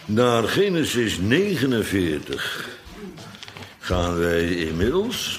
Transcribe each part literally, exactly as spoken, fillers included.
Naar Genesis negenenveertig gaan wij inmiddels.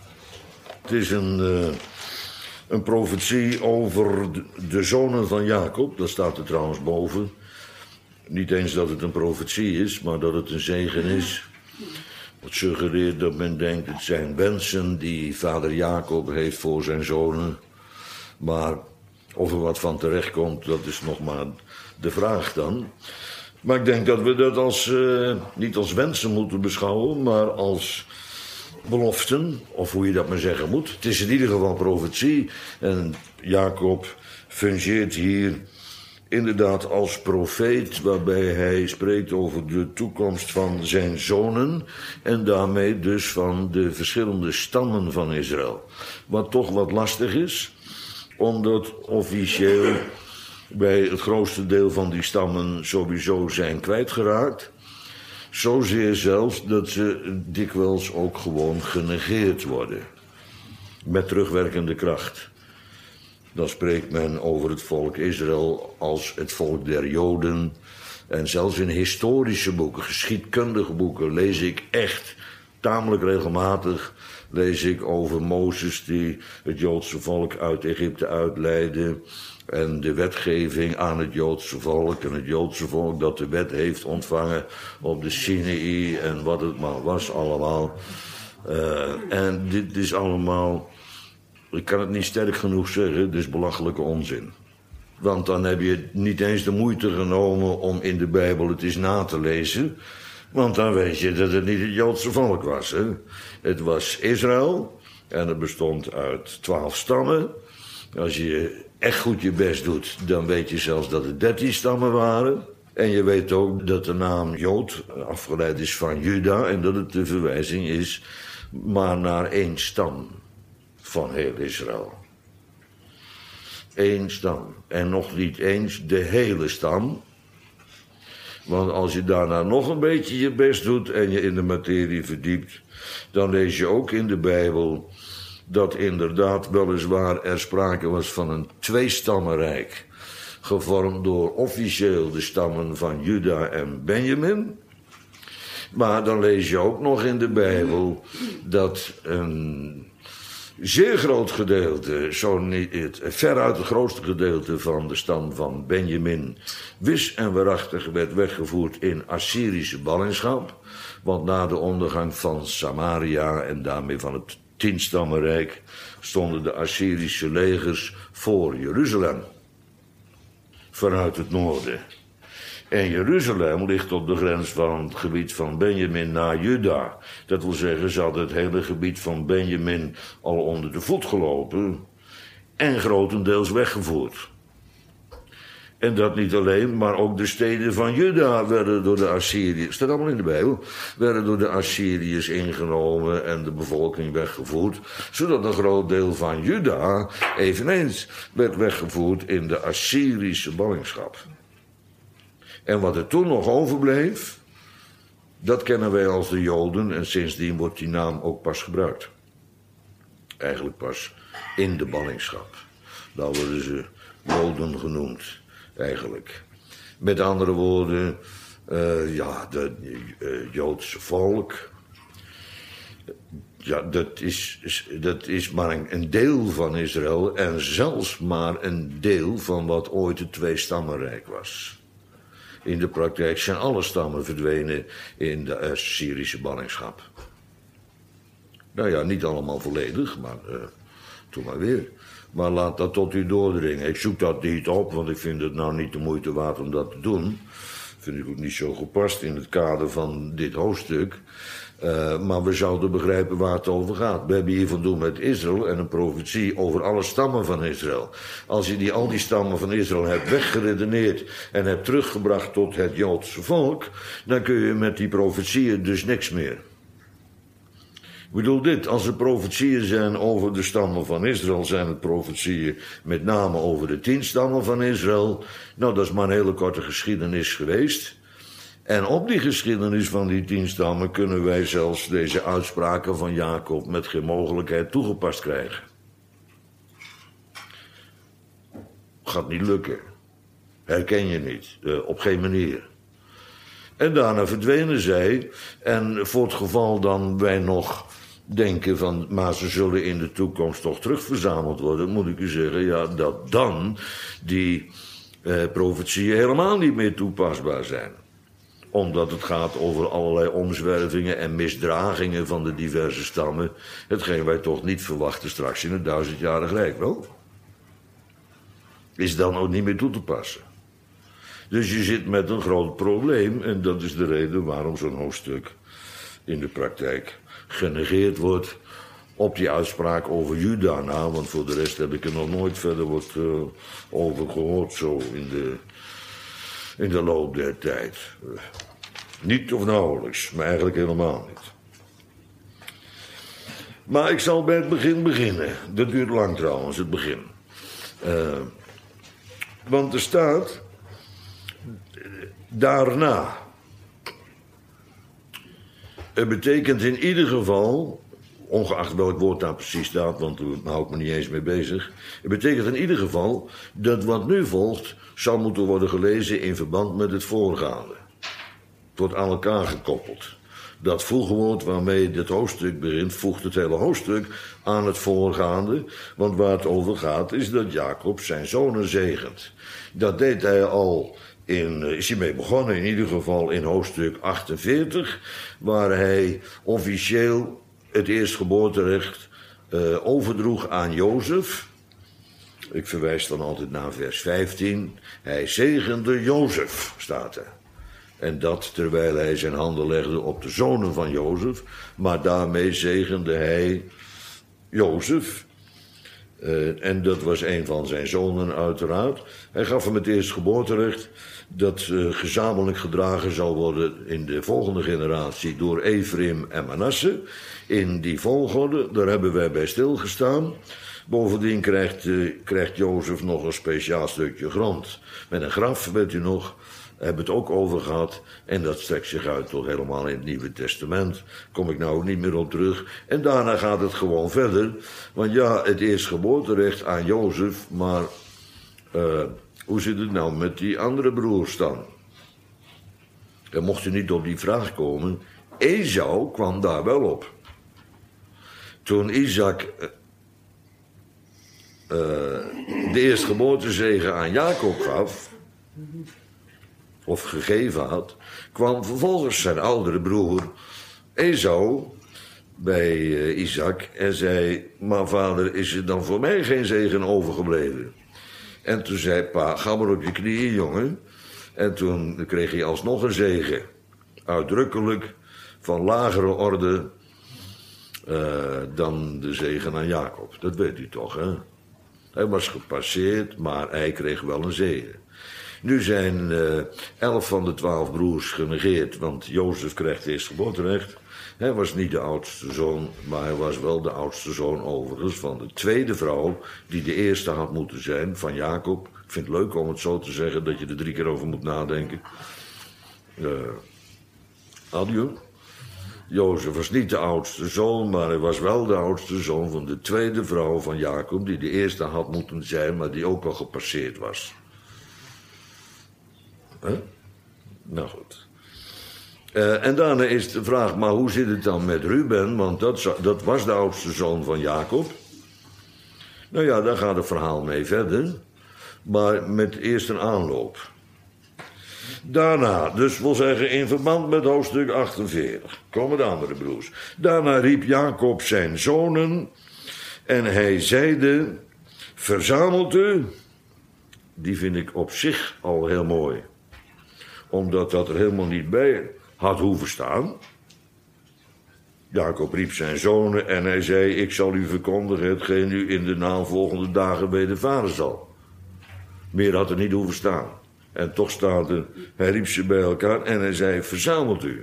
Het is een, uh, een profetie over de, de zonen van Jacob. Dat staat er trouwens boven. Niet eens dat het een profetie is, maar dat het een zegen is. Het suggereert dat men denkt, het zijn wensen die vader Jacob heeft voor zijn zonen. Maar of er wat van terecht komt, dat is nog maar de vraag dan. Maar ik denk dat we dat als, uh, niet als wensen moeten beschouwen, maar als beloften, of hoe je dat maar zeggen moet. Het is in ieder geval profetie. En Jacob fungeert hier inderdaad als profeet, waarbij hij spreekt over de toekomst van zijn zonen en daarmee dus van de verschillende stammen van Israël. Wat toch wat lastig is, omdat officieel bij het grootste deel van die stammen sowieso zijn kwijtgeraakt. Zozeer zelfs dat ze dikwijls ook gewoon genegeerd worden. Met terugwerkende kracht. Dan spreekt men over het volk Israël als het volk der Joden. En zelfs in historische boeken, geschiedkundige boeken, lees ik echt tamelijk regelmatig lees ik over Mozes die het Joodse volk uit Egypte uitleidde. En de wetgeving aan het Joodse volk. En het Joodse volk dat de wet heeft ontvangen op de Sinaï. En wat het maar was allemaal. Uh, en dit is allemaal, ik kan het niet sterk genoeg zeggen, dit is belachelijke onzin. Want dan heb je niet eens de moeite genomen om in de Bijbel het eens na te lezen. Want dan weet je dat het niet het Joodse volk was. Hè? Het was Israël. En het bestond uit twaalf stammen. Als je echt goed je best doet, dan weet je zelfs dat het dertien stammen waren. En je weet ook dat de naam Jood afgeleid is van Juda. En dat het de verwijzing is maar naar één stam van heel Israël. Eén stam. En nog niet eens de hele stam. Want als je daarna nog een beetje je best doet en je in de materie verdiept, dan lees je ook in de Bijbel dat inderdaad weliswaar er sprake was van een tweestammenrijk, gevormd door officieel de stammen van Juda en Benjamin. Maar dan lees je ook nog in de Bijbel dat een zeer groot gedeelte, zo niet het, veruit het grootste gedeelte van de stam van Benjamin, wis en waarachtig werd weggevoerd in Assyrische ballingschap. Want na de ondergang van Samaria en daarmee van het tienstammenrijk stonden de Assyrische legers voor Jeruzalem, vanuit het noorden. En Jeruzalem ligt op de grens van het gebied van Benjamin naar Juda. Dat wil zeggen, ze hadden het hele gebied van Benjamin al onder de voet gelopen en grotendeels weggevoerd. En dat niet alleen, maar ook de steden van Juda werden door de Assyriërs, staat allemaal in de Bijbel, werden door de Assyriërs ingenomen en de bevolking weggevoerd, zodat een groot deel van Juda eveneens werd weggevoerd in de Assyrische ballingschap. En wat er toen nog overbleef, dat kennen wij als de Joden en sindsdien wordt die naam ook pas gebruikt. Eigenlijk pas in de ballingschap. Daar worden ze Joden genoemd, eigenlijk. Met andere woorden, uh, ja, het uh, Joodse volk, ja, dat is, dat is maar een, een deel van Israël en zelfs maar een deel van wat ooit het tweestammenrijk was. In de praktijk zijn alle stammen verdwenen in de Assyrische ballingschap. Nou ja, niet allemaal volledig, maar uh, toen maar weer. Maar laat dat tot u doordringen. Ik zoek dat niet op, want ik vind het nou niet de moeite waard om dat te doen. Vind ik ook niet zo gepast in het kader van dit hoofdstuk. Uh, maar we zouden begrijpen waar het over gaat. We hebben hier van doen met Israël en een profetie over alle stammen van Israël. Als je die, al die stammen van Israël hebt weggeredeneerd en hebt teruggebracht tot het Joodse volk, dan kun je met die profetieën dus niks meer. Ik bedoel dit, als er profetieën zijn over de stammen van Israël, zijn het profetieën met name over de tien stammen van Israël. Nou, dat is maar een hele korte geschiedenis geweest. En op die geschiedenis van die tien stammen kunnen wij zelfs deze uitspraken van Jacob met geen mogelijkheid toegepast krijgen. Gaat niet lukken. Herken je niet, uh, op geen manier. En daarna verdwenen zij. En voor het geval dan wij nog denken van, maar ze zullen in de toekomst toch terugverzameld worden, moet ik u zeggen, ja, dat dan die eh, profetieën helemaal niet meer toepasbaar zijn. Omdat het gaat over allerlei omzwervingen en misdragingen van de diverse stammen. Hetgeen wij toch niet verwachten straks in het duizendjarig rijk, wel? Is dan ook niet meer toe te passen. Dus je zit met een groot probleem. En dat is de reden waarom zo'n hoofdstuk in de praktijk genegeerd wordt op die uitspraak over Juda na. Want voor de rest heb ik er nog nooit verder wat uh, over gehoord zo in de, in de loop der tijd. Uh, niet of nauwelijks, maar eigenlijk helemaal niet. Maar ik zal bij het begin beginnen. Dat duurt lang trouwens, het begin. Uh, want er staat daarna. Het betekent in ieder geval, ongeacht welk woord daar precies staat, want daar hou ik me niet eens mee bezig. Het betekent in ieder geval dat wat nu volgt zal moeten worden gelezen in verband met het voorgaande. Het wordt aan elkaar gekoppeld. Dat voegwoord waarmee dit hoofdstuk begint, voegt het hele hoofdstuk aan het voorgaande. Want waar het over gaat is dat Jacob zijn zonen zegent. Dat deed hij al, in, is hij mee begonnen, in ieder geval in hoofdstuk achtenveertig. Waar hij officieel het eerstgeboorterecht uh, overdroeg aan Jozef. Ik verwijs dan altijd naar vers vijftien. Hij zegende Jozef, staat er. En dat terwijl hij zijn handen legde op de zonen van Jozef. Maar daarmee zegende hij Jozef. Uh, en dat was een van zijn zonen uiteraard. Hij gaf hem het eerstgeboorterecht dat uh, gezamenlijk gedragen zal worden in de volgende generatie door Ephraim en Manasse. In die volgorde, daar hebben wij bij stilgestaan. Bovendien krijgt, uh, krijgt Jozef nog een speciaal stukje grond. Met een graf, weet u nog, hebben we het ook over gehad. En dat strekt zich uit tot helemaal in het Nieuwe Testament. Kom ik nou ook niet meer op terug. En daarna gaat het gewoon verder. Want ja, het eerstgeboorterecht aan Jozef, maar uh, hoe zit het nou met die andere broers dan? En mocht u niet op die vraag komen, Esau kwam daar wel op. Toen Isaac uh, de eerstgeboortezege aan Jacob gaf, of gegeven had, kwam vervolgens zijn oudere broer Esau bij uh, Isaac en zei, maar vader, is er dan voor mij geen zegen overgebleven? En toen zei pa, ga maar op je knieën, jongen. En toen kreeg hij alsnog een zegen. Uitdrukkelijk van lagere orde uh, dan de zegen aan Jacob. Dat weet u toch, hè? Hij was gepasseerd, maar hij kreeg wel een zegen. Nu zijn uh, elf van de twaalf broers genegeerd, want Jozef krijgt eerstgeboorterecht. Hij was niet de oudste zoon, maar hij was wel de oudste zoon overigens van de tweede vrouw, die de eerste had moeten zijn, van Jacob. Ik vind het leuk om het zo te zeggen, dat je er drie keer over moet nadenken. Uh, Adieu. Jozef was niet de oudste zoon, maar hij was wel de oudste zoon van de tweede vrouw van Jacob, die de eerste had moeten zijn, maar die ook al gepasseerd was. Huh? Nou goed. Uh, en daarna is de vraag, maar hoe zit het dan met Ruben? Want dat, dat was de oudste zoon van Jacob. Nou ja, daar gaat het verhaal mee verder. Maar met eerst een aanloop. Daarna, dus wil zeggen in verband met hoofdstuk achtenveertig, komen de andere broers. Daarna riep Jacob zijn zonen en hij zeide, verzamelt u. Die vind ik op zich al heel mooi. Omdat dat er helemaal niet bij had hoeven staan. Jacob riep zijn zonen en hij zei, ik zal u verkondigen hetgeen u in de navolgende dagen wedervaren zal. Meer had er niet hoeven staan. En toch staat er, hij riep ze bij elkaar en hij zei, verzamelt u.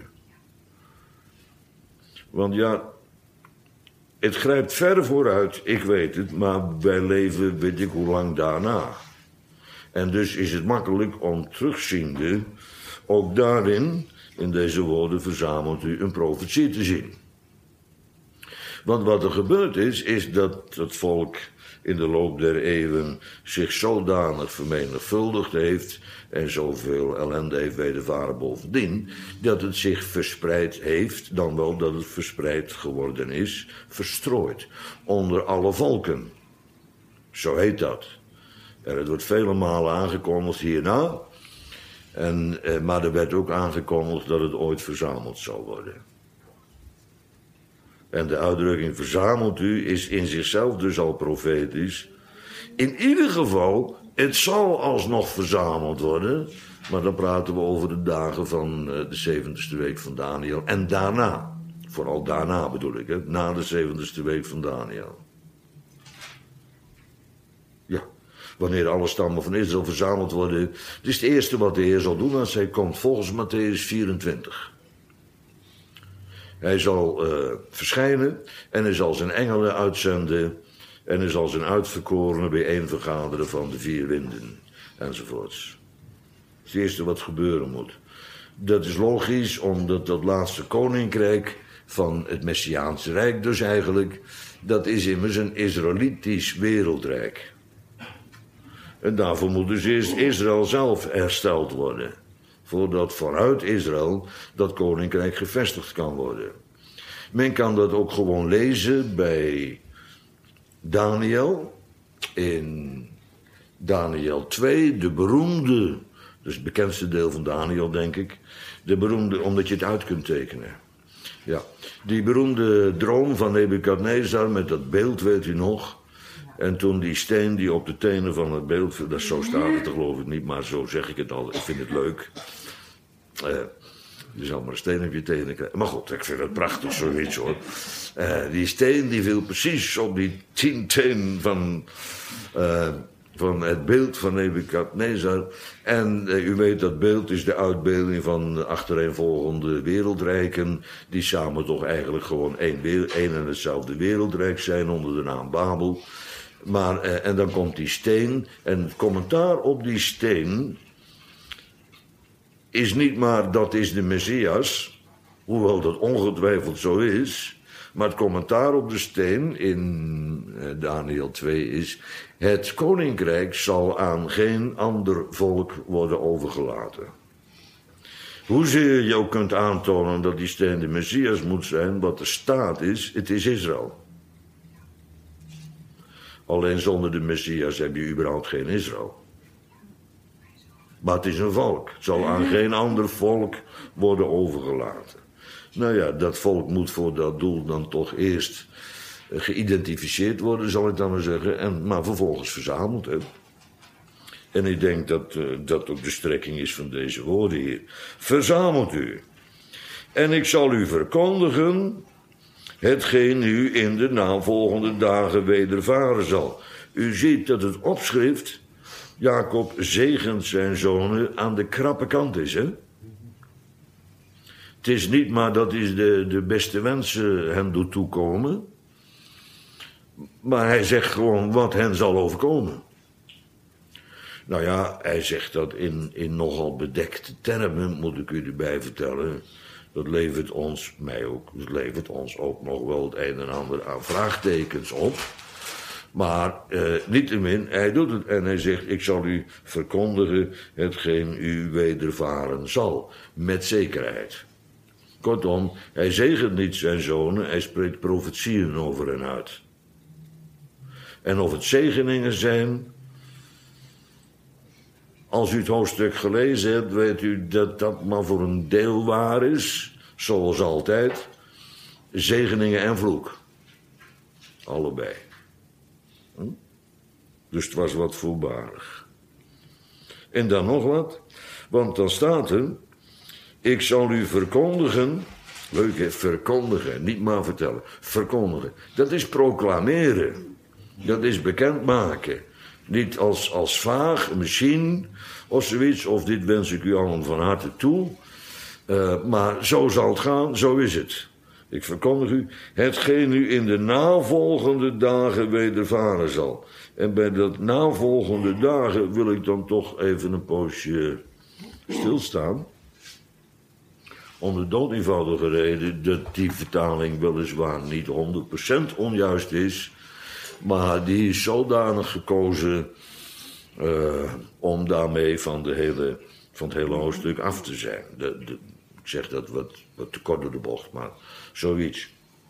Want ja, het grijpt ver vooruit, ik weet het, maar wij leven weet ik hoe lang daarna. En dus is het makkelijk om terugziende, ook daarin, in deze woorden, verzamelt u een profetie te zien. Want wat er gebeurd is, is dat het volk in de loop der eeuwen zich zodanig vermenigvuldigd heeft en zoveel ellende heeft wedervaren bovendien, dat het zich verspreid heeft, dan wel dat het verspreid geworden is, verstrooid onder alle volken. Zo heet dat. En het wordt vele malen aangekondigd hierna, en, eh, maar er werd ook aangekondigd dat het ooit verzameld zou worden. En de uitdrukking verzamelt u is in zichzelf dus al profetisch. In ieder geval, het zal alsnog verzameld worden. Maar dan praten we over de dagen van de zeventigste week van Daniel. En daarna. Vooral daarna bedoel ik, hè, na de zeventigste week van Daniel. Ja, wanneer alle stammen van Israël verzameld worden. Het is het eerste wat de Heer zal doen als hij komt, volgens Mattheüs vierentwintig. Hij zal uh, verschijnen en hij zal zijn engelen uitzenden en hij zal zijn uitverkorenen bijeenvergaderen van de vier winden enzovoorts. Dat is het eerste wat gebeuren moet. Dat is logisch, omdat dat laatste koninkrijk van het Messiaanse Rijk dus eigenlijk, dat is immers een Israëlitisch wereldrijk. En daarvoor moet dus eerst Israël zelf hersteld worden. Voordat vanuit Israël dat koninkrijk gevestigd kan worden. Men kan dat ook gewoon lezen bij Daniel. In Daniel twee, de beroemde, dus het bekendste deel van Daniel denk ik. De beroemde, omdat je het uit kunt tekenen. Ja, die beroemde droom van Nebukadnezar met dat beeld, weet u nog. En toen die steen die op de tenen van het beeld viel, dat zo staat het, geloof ik niet, maar zo zeg ik het al, ik vind het leuk. Uh, je zal maar een steen op je tenen krijgen. Maar goed, ik vind het prachtig zoiets hoor. Uh, die steen die viel precies op die tien tenen van, uh, van het beeld van Nebukadnezar. En uh, u weet, dat beeld is de uitbeelding van achtereenvolgende wereldrijken, die samen toch eigenlijk gewoon één, één en hetzelfde wereldrijk zijn onder de naam Babel. Maar, uh, en dan komt die steen, en het commentaar op die steen is niet maar dat is de Messias, hoewel dat ongetwijfeld zo is, maar het commentaar op de steen in uh, Daniel twee is: het koninkrijk zal aan geen ander volk worden overgelaten. Hoezeer je ook kunt aantonen dat die steen de Messias moet zijn, wat er staat is, het is Israël. Alleen zonder de Messias heb je überhaupt geen Israël. Maar het is een volk. Het zal aan geen ander volk worden overgelaten. Nou ja, dat volk moet voor dat doel dan toch eerst geïdentificeerd worden, zal ik dan maar zeggen. En, maar vervolgens verzameld. Hè. En ik denk dat uh, dat ook de strekking is van deze woorden hier. Verzamelt u. En ik zal u verkondigen hetgeen u in de navolgende dagen wedervaren zal. U ziet dat het opschrift, Jacob zegent zijn zonen, aan de krappe kant is, hè? Het is niet maar dat is de, de beste wensen hem doet toekomen, maar hij zegt gewoon wat hen zal overkomen. Nou ja, hij zegt dat in, in nogal bedekte termen, moet ik u erbij vertellen. Dat levert ons, mij ook, dat levert ons ook nog wel het een en ander aan vraagtekens op. Maar eh, niettemin, hij doet het en hij zegt: ik zal u verkondigen hetgeen u wedervaren zal, met zekerheid. Kortom, hij zegent niet zijn zonen, hij spreekt profetieën over hen uit. En of het zegeningen zijn, als u het hoofdstuk gelezen hebt, weet u dat dat maar voor een deel waar is, zoals altijd. Zegeningen en vloek. Allebei. Hm? Dus het was wat voorbarig. En dan nog wat, want dan staat er: ik zal u verkondigen, leuk hè, verkondigen, niet maar vertellen, verkondigen. Dat is proclameren, dat is bekendmaken. Niet als, als vaag, misschien, of zoiets, of dit wens ik u allen van harte toe. Uh, maar zo zal het gaan, zo is het. Ik verkondig u hetgeen u in de navolgende dagen wedervaren zal. En bij dat navolgende dagen wil ik dan toch even een poosje stilstaan. Om de dood eenvoudige reden dat die vertaling weliswaar niet honderd procent onjuist is. Maar die is zodanig gekozen uh, om daarmee van, de hele, van het hele hoofdstuk af te zijn. De, de, ik zeg dat wat, wat te kort door de bocht, maar zoiets.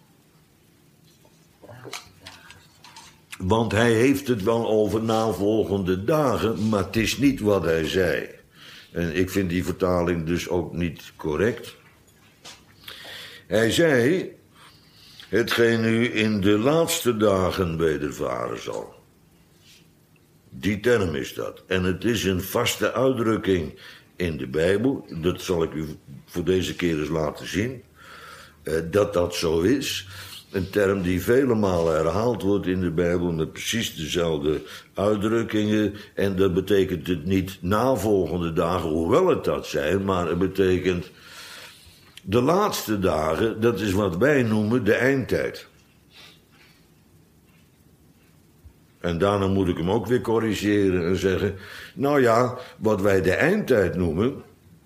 Want hij heeft het wel over navolgende dagen, maar het is niet wat hij zei. En ik vind die vertaling dus ook niet correct. Hij zei, hetgeen nu in de laatste dagen wedervaren zal. Die term is dat. En het is een vaste uitdrukking in de Bijbel. Dat zal ik u voor deze keer eens laten zien. Uh, dat dat zo is. Een term die vele malen herhaald wordt in de Bijbel met precies dezelfde uitdrukkingen. En dat betekent het niet navolgende dagen, hoewel het dat zijn, maar het betekent de laatste dagen, dat is wat wij noemen de eindtijd. En daarna moet ik hem ook weer corrigeren en zeggen, nou ja, wat wij de eindtijd noemen,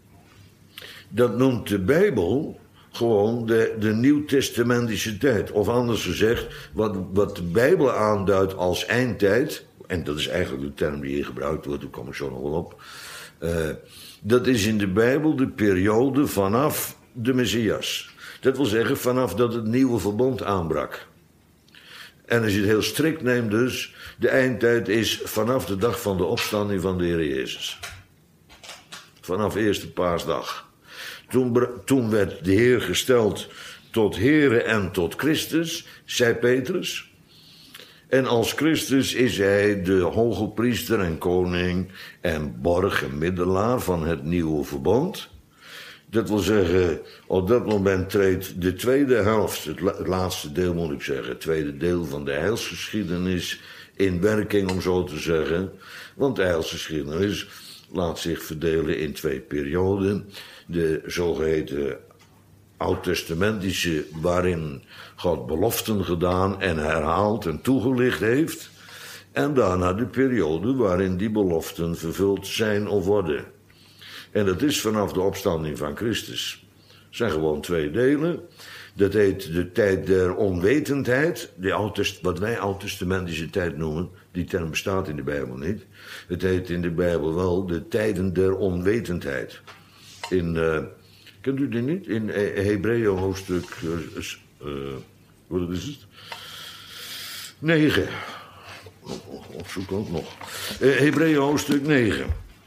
dat noemt de Bijbel gewoon de, de nieuwtestamentische tijd. Of anders gezegd, wat, wat de Bijbel aanduidt als eindtijd, en dat is eigenlijk de term die hier gebruikt wordt, daar kom ik zo nog wel op. Uh, dat is in de Bijbel de periode vanaf de Messias. Dat wil zeggen, vanaf dat het nieuwe verbond aanbrak. En als je het heel strikt neemt dus, de eindtijd is vanaf de dag van de opstanding van de Heer Jezus. Vanaf eerste paasdag. Toen, toen werd de Heer gesteld tot Heere en tot Christus, zei Petrus. En als Christus is hij de hoge priester en koning en borg en middelaar van het nieuwe verbond. Dat wil zeggen, op dat moment treedt de tweede helft, het, la- het laatste deel moet ik zeggen, het tweede deel van de heilsgeschiedenis in werking, om zo te zeggen. Want de heilsgeschiedenis laat zich verdelen in twee perioden. De zogeheten oud-testamentische, waarin God beloften gedaan en herhaald en toegelicht heeft. En daarna de periode waarin die beloften vervuld zijn of worden. En dat is vanaf de opstanding van Christus. Het zijn gewoon twee delen. Dat heet de tijd der onwetendheid. De oud, wat wij oud-testamentische tijd noemen. Die term bestaat in de Bijbel niet. Het heet in de Bijbel wel de tijden der onwetendheid. In, uh, kent u die niet? In Hebreeën hoofdstuk, uh, uh, wat is het? negen. Opzoek ook nog. Uh, Hebreeën hoofdstuk negen.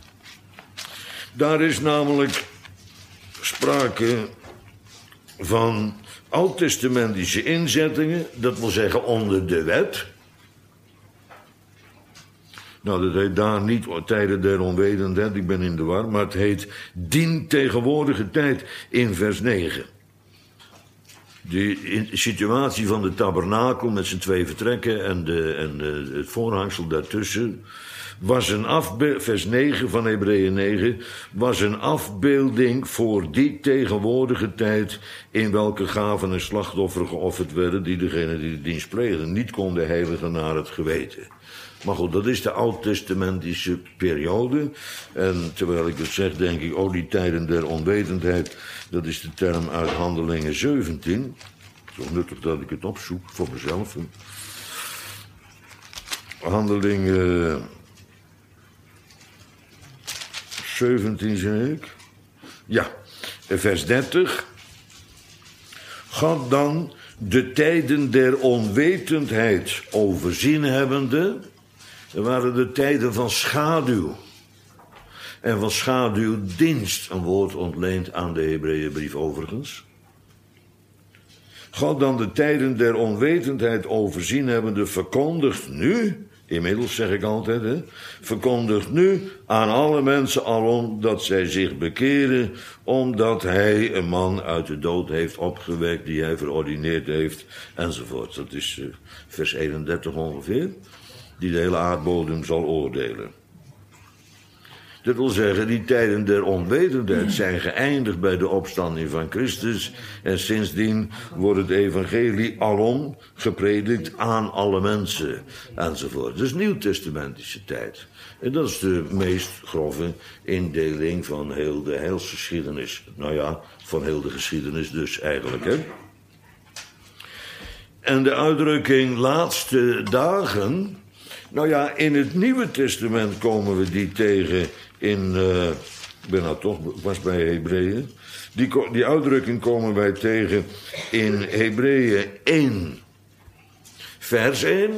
Daar is namelijk sprake van oud-testamentische inzettingen, dat wil zeggen onder de wet. Nou, dat heet daar niet tijden der onwetendheid, ik ben in de war, maar het heet dien tegenwoordige tijd in vers negen. De situatie van de tabernakel met zijn twee vertrekken en, de, en de, het voorhangsel daartussen was een afbeelding, vers negen van Hebreeën negen, was een afbeelding voor die tegenwoordige tijd in welke gaven en slachtofferen geofferd werden die degene die de dienst pleegden niet konden heiligen naar het geweten. Maar goed, dat is de oud-testamentische periode. En terwijl ik het zeg, denk ik, oh, die tijden der onwetendheid, dat is de term uit Handelingen zeventien. Zo nuttig dat ik het opzoek voor mezelf. Handelingen zeventien, zeg ik. Ja, vers dertig. God dan de tijden der onwetendheid overzien hebbende. Er waren de tijden van schaduw. En van schaduwdienst, een woord ontleend aan de Hebreeënbrief overigens. God dan de tijden der onwetendheid overzien hebbende verkondigt nu, inmiddels zeg ik altijd, hè, verkondigt nu aan alle mensen alom dat zij zich bekeren, omdat hij een man uit de dood heeft opgewekt, die hij verordineerd heeft, enzovoort. Dat is uh, vers eenendertig ongeveer, die de hele aardbodem zal oordelen. Dat wil zeggen, die tijden der onwetendheid zijn geëindigd bij de opstanding van Christus. En sindsdien wordt het evangelie alom gepredikt aan alle mensen. Enzovoort. Dat is nieuwtestamentische tijd. En dat is de meest grove indeling van heel de heilsgeschiedenis. Nou ja, van heel de geschiedenis dus eigenlijk, hè. En de uitdrukking laatste dagen. Nou ja, in het Nieuwe Testament komen we die tegen in. Uh, ik ben nou toch was bij Hebreeën. Die, die uitdrukking komen wij tegen in Hebreeën één, vers één.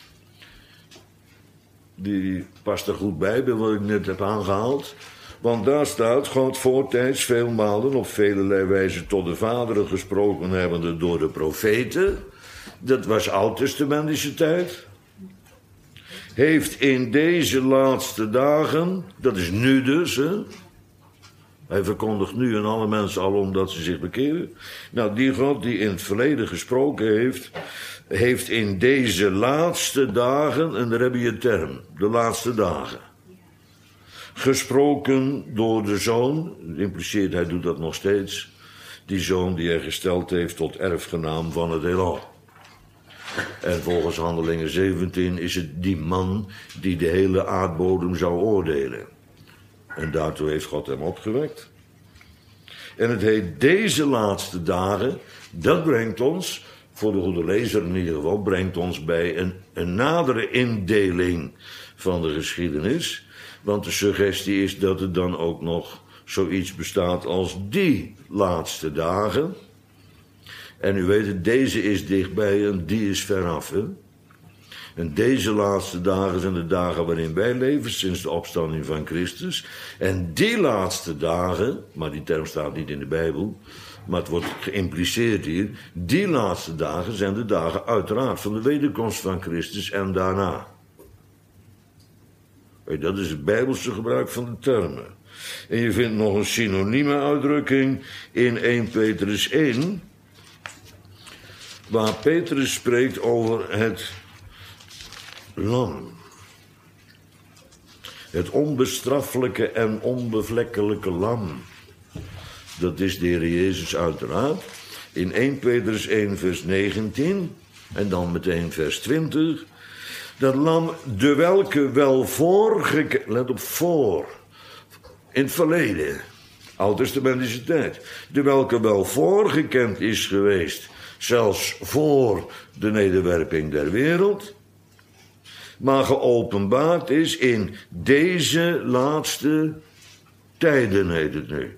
Die past er goed bij, bij wat ik net heb aangehaald. Want daar staat: God voortijds veel malen op velelei wijze tot de vaderen gesproken hebbende door de profeten. Dat was oud-testamentische tijd. Heeft in deze laatste dagen, dat is nu dus, hè. Hij verkondigt nu aan alle mensen al omdat ze zich bekeren. Nou, die God die in het verleden gesproken heeft, heeft in deze laatste dagen, en daar heb je een term, de laatste dagen, gesproken door de Zoon, dat impliceert hij doet dat nog steeds, die Zoon die hij gesteld heeft tot erfgenaam van het heelal. En volgens Handelingen zeventien is het die man die de hele aardbodem zou oordelen. En daartoe heeft God hem opgewekt. En het heet deze laatste dagen, dat brengt ons, voor de goede lezer in ieder geval, brengt ons bij een, een nadere indeling van de geschiedenis. Want de suggestie is dat er dan ook nog zoiets bestaat als die laatste dagen. En u weet het, deze is dichtbij en die is veraf. Hè? En deze laatste dagen zijn de dagen waarin wij leven, sinds de opstanding van Christus. En die laatste dagen, maar die term staat niet in de Bijbel, maar het wordt geïmpliceerd hier. Die laatste dagen zijn de dagen uiteraard van de wederkomst van Christus en daarna. Dat is het Bijbelse gebruik van de termen. En je vindt nog een synonieme uitdrukking in eerste Petrus één... waar Petrus spreekt over het lam. Het onbestraffelijke en onbevlekkelijke lam. Dat is de Heer Jezus uiteraard. In eerste Petrus één vers negentien en dan meteen vers twintig. Dat lam, de welke wel voorgekend, let op voor, in het verleden, oud-testamentische tijd, de welke wel voorgekend is geweest, zelfs voor de nederwerping der wereld, maar geopenbaard is in deze laatste tijden, heet het nu.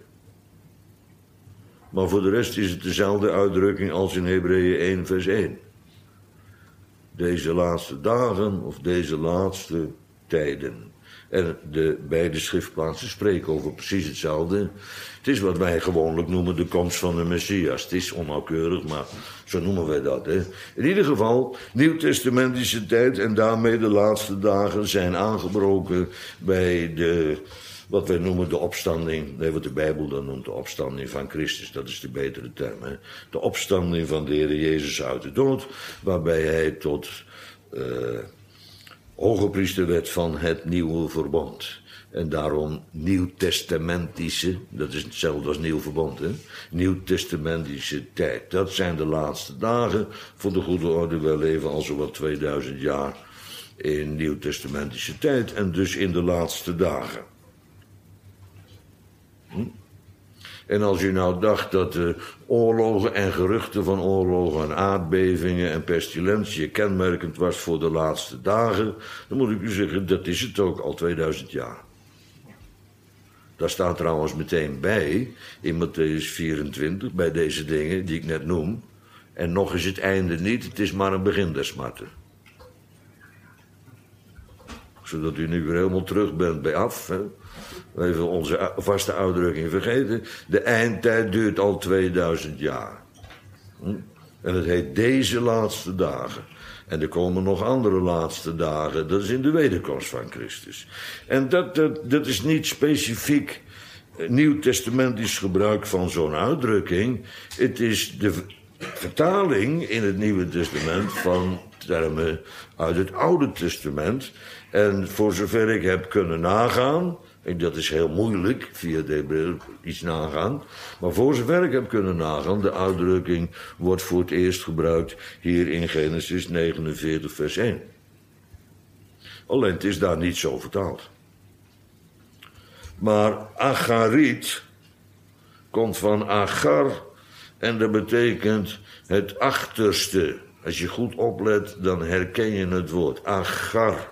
Maar voor de rest is het dezelfde uitdrukking als in Hebreeën één vers één. Deze laatste dagen of deze laatste tijden. En de beide schriftplaatsen spreken over precies hetzelfde. Het is wat wij gewoonlijk noemen de komst van de Messias. Het is onnauwkeurig, maar zo noemen wij dat. Hè. In ieder geval, nieuwtestamentische tijd en daarmee de laatste dagen zijn aangebroken bij de, wat wij noemen de opstanding. Nee, wat de Bijbel dan noemt, de opstanding van Christus. Dat is de betere term. Hè. De opstanding van de Heer Jezus uit de dood, waarbij hij tot Uh, hoge priester werd van het nieuwe verbond. En daarom nieuwtestamentische, dat is hetzelfde als nieuw verbond, hè? Nieuwtestamentische tijd. Dat zijn de laatste dagen. Voor de goede orde, wij leven al zowat tweeduizend jaar in nieuwtestamentische tijd en dus in de laatste dagen. Hm? En als je nou dacht dat de oorlogen en geruchten van oorlogen en aardbevingen en pestilentie kenmerkend was voor de laatste dagen, dan moet ik u zeggen, dat is het ook al tweeduizend jaar. Daar staat trouwens meteen bij, in Matthäus vierentwintig, bij deze dingen die ik net noem, en nog is het einde niet, het is maar een begin der smarten. Zodat u nu weer helemaal terug bent bij af, hè. Even onze vaste uitdrukking vergeten. De eindtijd duurt al tweeduizend jaar. Hm? En het heet deze laatste dagen. En er komen nog andere laatste dagen. Dat is in de wederkomst van Christus. En dat, dat, dat is niet specifiek nieuwtestamentisch gebruik van zo'n uitdrukking. Het is de vertaling in het Nieuwe Testament van termen uit het Oude Testament. En voor zover ik heb kunnen nagaan, en dat is heel moeilijk, via de Hebreeën iets nagaan, maar voor zover ik heb kunnen nagaan, de uitdrukking wordt voor het eerst gebruikt hier in Genesis negenenveertig vers één. Alleen het is daar niet zo vertaald. Maar Agariet komt van Agar en dat betekent het achterste Als je goed oplet, dan herken je het woord. Agar.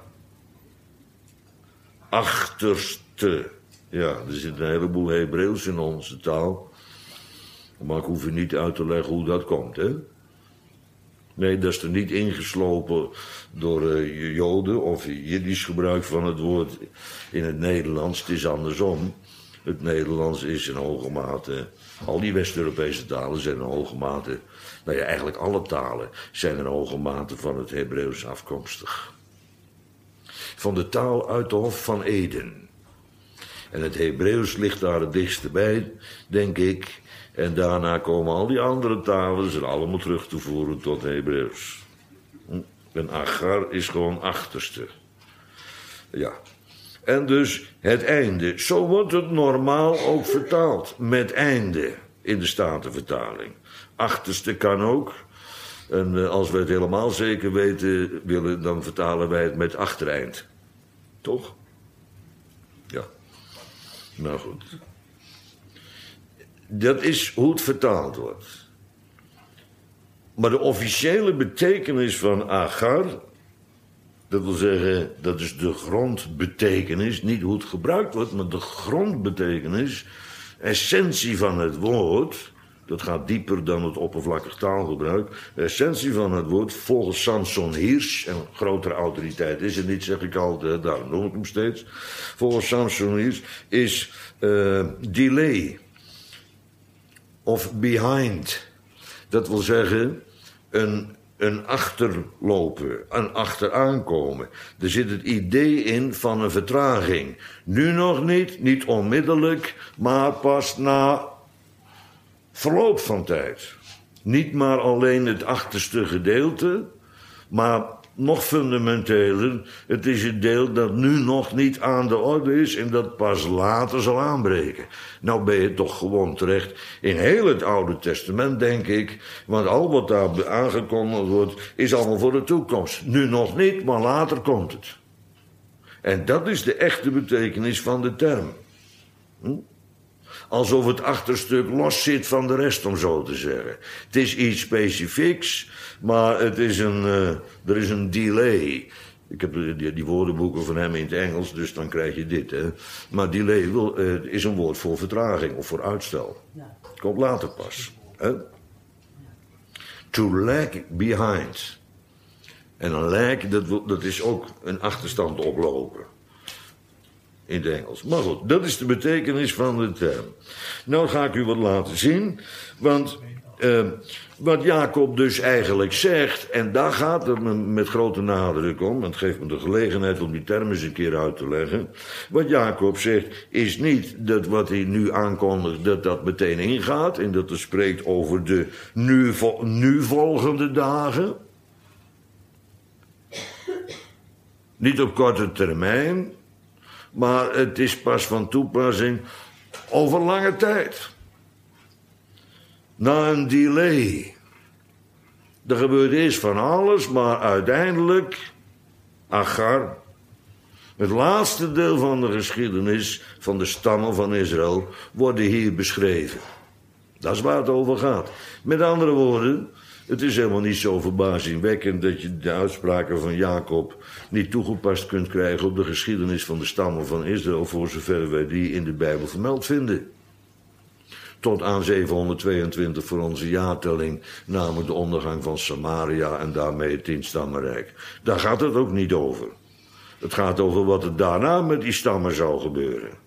Achterste. Ja, er zit een heleboel Hebreeuws in onze taal. Maar ik hoef je niet uit te leggen hoe dat komt, hè? Nee, dat is er niet ingeslopen door uh, Joden of Jiddisch gebruik van het woord in het Nederlands. Het is andersom. Het Nederlands is in hoge mate, al die West-Europese talen zijn in hoge mate, nou ja, eigenlijk alle talen zijn in hoge mate van het Hebreeuws afkomstig. Van de taal uit de Hof van Eden. En het Hebreeuws ligt daar het dichtste bij, denk ik. En daarna komen al die andere talen, zijn allemaal terug te voeren tot Hebreeuws. En Agar is gewoon achterste. Ja. En dus het einde. Zo wordt het normaal ook vertaald. Met einde in de Statenvertaling. Achterste kan ook. En uh, als we het helemaal zeker weten willen, dan vertalen wij het met achtereind. Toch? Ja. Nou goed. Dat is hoe het vertaald wordt. Maar de officiële betekenis van Agar, dat wil zeggen, dat is de grondbetekenis, niet hoe het gebruikt wordt, maar de grondbetekenis, essentie van het woord, dat gaat dieper dan het oppervlakkig taalgebruik, de essentie van het woord, volgens Samson Hirsch, en grotere autoriteit is het niet, zeg ik altijd, daarom noem ik hem steeds, volgens Samson Hirsch is uh, delay. Of behind. Dat wil zeggen, een, een achterlopen, een achteraankomen. Er zit het idee in van een vertraging. Nu nog niet, niet onmiddellijk, maar pas na verloop van tijd. Niet maar alleen het achterste gedeelte, maar nog fundamenteler, het is het deel dat nu nog niet aan de orde is en dat pas later zal aanbreken. Nou ben je toch gewoon terecht in heel het Oude Testament, denk ik, want al wat daar aangekondigd wordt is allemaal voor de toekomst. Nu nog niet, maar later komt het. En dat is de echte betekenis van de term. Hm? Alsof het achterstuk los zit van de rest, om zo te zeggen. Het is iets specifieks, maar het is een, uh, er is een delay. Ik heb die, die woordenboeken van hem in het Engels, dus dan krijg je dit. Hè. Maar delay wil, uh, is een woord voor vertraging of voor uitstel. Het komt later pas. Hè? To lag behind. En een lag, dat, dat is ook een achterstand oplopen. In het Engels. Maar goed, dat is de betekenis van de term. Nou ga ik u wat laten zien. Want uh, wat Jacob dus eigenlijk zegt, en daar gaat het me met grote nadruk om, want het geeft me de gelegenheid om die term eens een keer uit te leggen. Wat Jacob zegt is niet dat wat hij nu aankondigt, dat dat meteen ingaat, en dat hij spreekt over de nu, nu volgende dagen. Niet op korte termijn. Maar het is pas van toepassing over lange tijd. Na een delay. Er gebeurt eerst van alles, maar uiteindelijk, Agar, het laatste deel van de geschiedenis van de stammen van Israël, worden hier beschreven. Dat is waar het over gaat. Met andere woorden, het is helemaal niet zo verbazingwekkend dat je de uitspraken van Jacob niet toegepast kunt krijgen op de geschiedenis van de stammen van Israël, voor zover wij die in de Bijbel vermeld vinden. Tot aan zevenhonderdtweeëntwintig voor onze jaartelling, namelijk de ondergang van Samaria en daarmee het tienstammenrijk. Daar gaat het ook niet over. Het gaat over wat er daarna met die stammen zou gebeuren.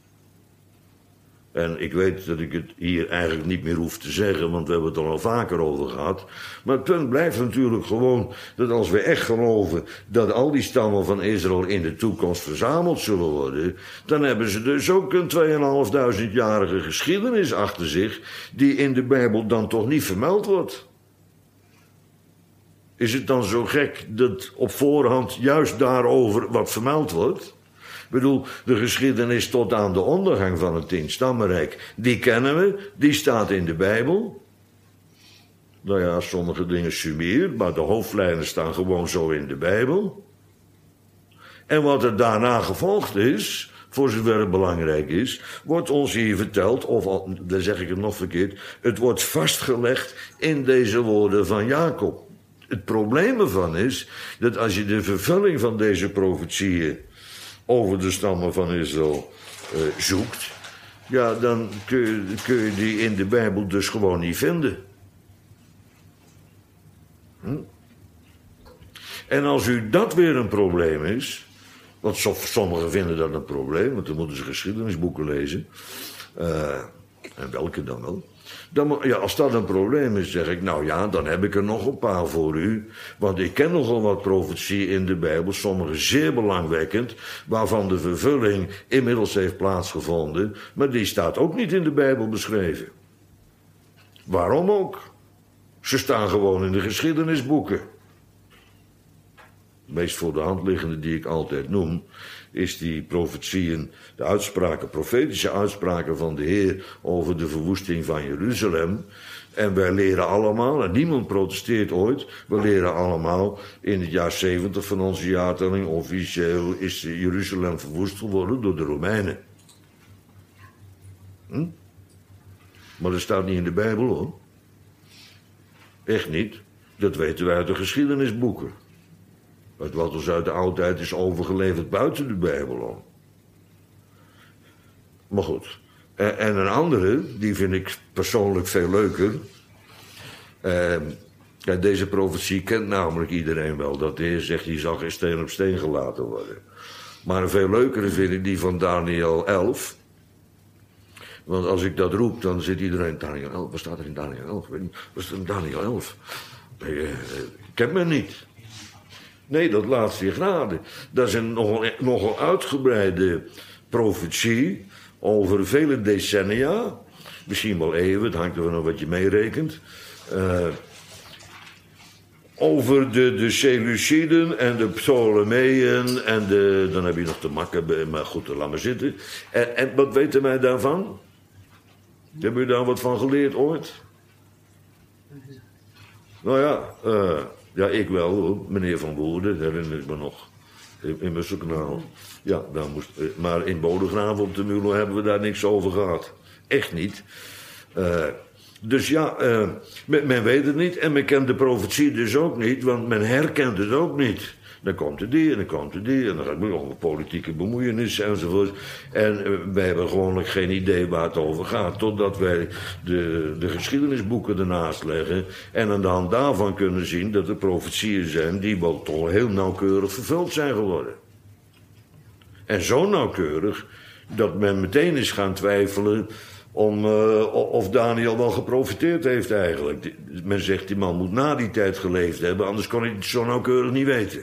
En ik weet dat ik het hier eigenlijk niet meer hoef te zeggen, want we hebben het er al vaker over gehad. Maar het punt blijft natuurlijk gewoon dat als we echt geloven dat al die stammen van Israël in de toekomst verzameld zullen worden, dan hebben ze dus ook een tweeënhalfduizendjarige geschiedenis achter zich, die in de Bijbel dan toch niet vermeld wordt. Is het dan zo gek dat op voorhand juist daarover wat vermeld wordt? Ik bedoel, de geschiedenis tot aan de ondergang van het tienstammenrijk, die kennen we, die staat in de Bijbel. Nou ja, sommige dingen summier, maar de hoofdlijnen staan gewoon zo in de Bijbel. En wat er daarna gevolgd is, voor zover het belangrijk is, wordt ons hier verteld, of al, dan zeg ik het nog verkeerd, het wordt vastgelegd in deze woorden van Jacob. het probleem ervan is dat als je de vervulling van deze profetieën over de stammen van Israël uh, zoekt, ja, dan kun je, kun je die in de Bijbel dus gewoon niet vinden. Hm? En als u dat weer een probleem is, want sommigen vinden dat een probleem, want dan moeten ze geschiedenisboeken lezen, uh, en welke dan wel. Dan, ja, als dat een probleem is, zeg ik, nou ja, dan heb ik er nog een paar voor u. Want ik ken nogal wat profetieën in de Bijbel, sommige zeer belangwekkend, waarvan de vervulling inmiddels heeft plaatsgevonden, maar die staat ook niet in de Bijbel beschreven. Waarom ook? Ze staan gewoon in de geschiedenisboeken. De meest voor de hand liggende die ik altijd noem, is die profetieën, de uitspraken, profetische uitspraken van de Heer over de verwoesting van Jeruzalem. En wij leren allemaal, en niemand protesteert ooit, we leren allemaal in het jaar zeventig van onze jaartelling, officieel is Jeruzalem verwoest geworden door de Romeinen. Hm? Maar dat staat niet in de Bijbel, hoor. Echt niet. Dat weten wij uit de geschiedenisboeken. Uit wat ons uit de oudheid is overgeleverd buiten de Bijbel om. Maar goed. En een andere, die vind ik persoonlijk veel leuker. Eh, ja, deze profetie kent namelijk iedereen wel. Dat de Heer zegt, die zal geen steen op steen gelaten worden. Maar een veel leukere vind ik die van Daniel elf. Want als ik dat roep, dan zit iedereen... Daniel elf, wat staat er in Daniel elf? Weet niet, wat staat er in Daniel elf? Ik uh, ken me niet. Nee, dat laatste graden. Dat is een nogal, nogal uitgebreide profetie over vele decennia. Misschien wel eeuwen, het hangt er vanaf wat je meerekent. Uh, over de, de Seleuciden en de Ptolemeeën en de... Dan heb je nog de Makkabeeën, maar goed, laat maar zitten. En, en wat weten wij daarvan? Hebben jullie daar wat van geleerd ooit? Nou ja, uh, ja, ik wel hoor. Meneer Van Woerden, herinner ik me nog. In, in Musselkanaal. Ja, daar moest, maar in Bodegraven op de Mulo hebben we daar niks over gehad. Echt niet. Uh, dus ja, uh, men, men weet het niet. En men kent de profetie dus ook niet, want men herkent het ook niet. Dan komt er die en dan komt er die en dan gaat het over politieke bemoeienis enzovoort. En uh, wij hebben gewoon geen idee waar het over gaat. Totdat wij de, de geschiedenisboeken ernaast leggen. En aan de hand daarvan kunnen zien dat er profetieën zijn die wel toch heel nauwkeurig vervuld zijn geworden. En zo nauwkeurig dat men meteen is gaan twijfelen om uh, of Daniel wel geprofiteerd heeft eigenlijk. Men zegt die man moet na die tijd geleefd hebben, anders kon hij het zo nauwkeurig niet weten.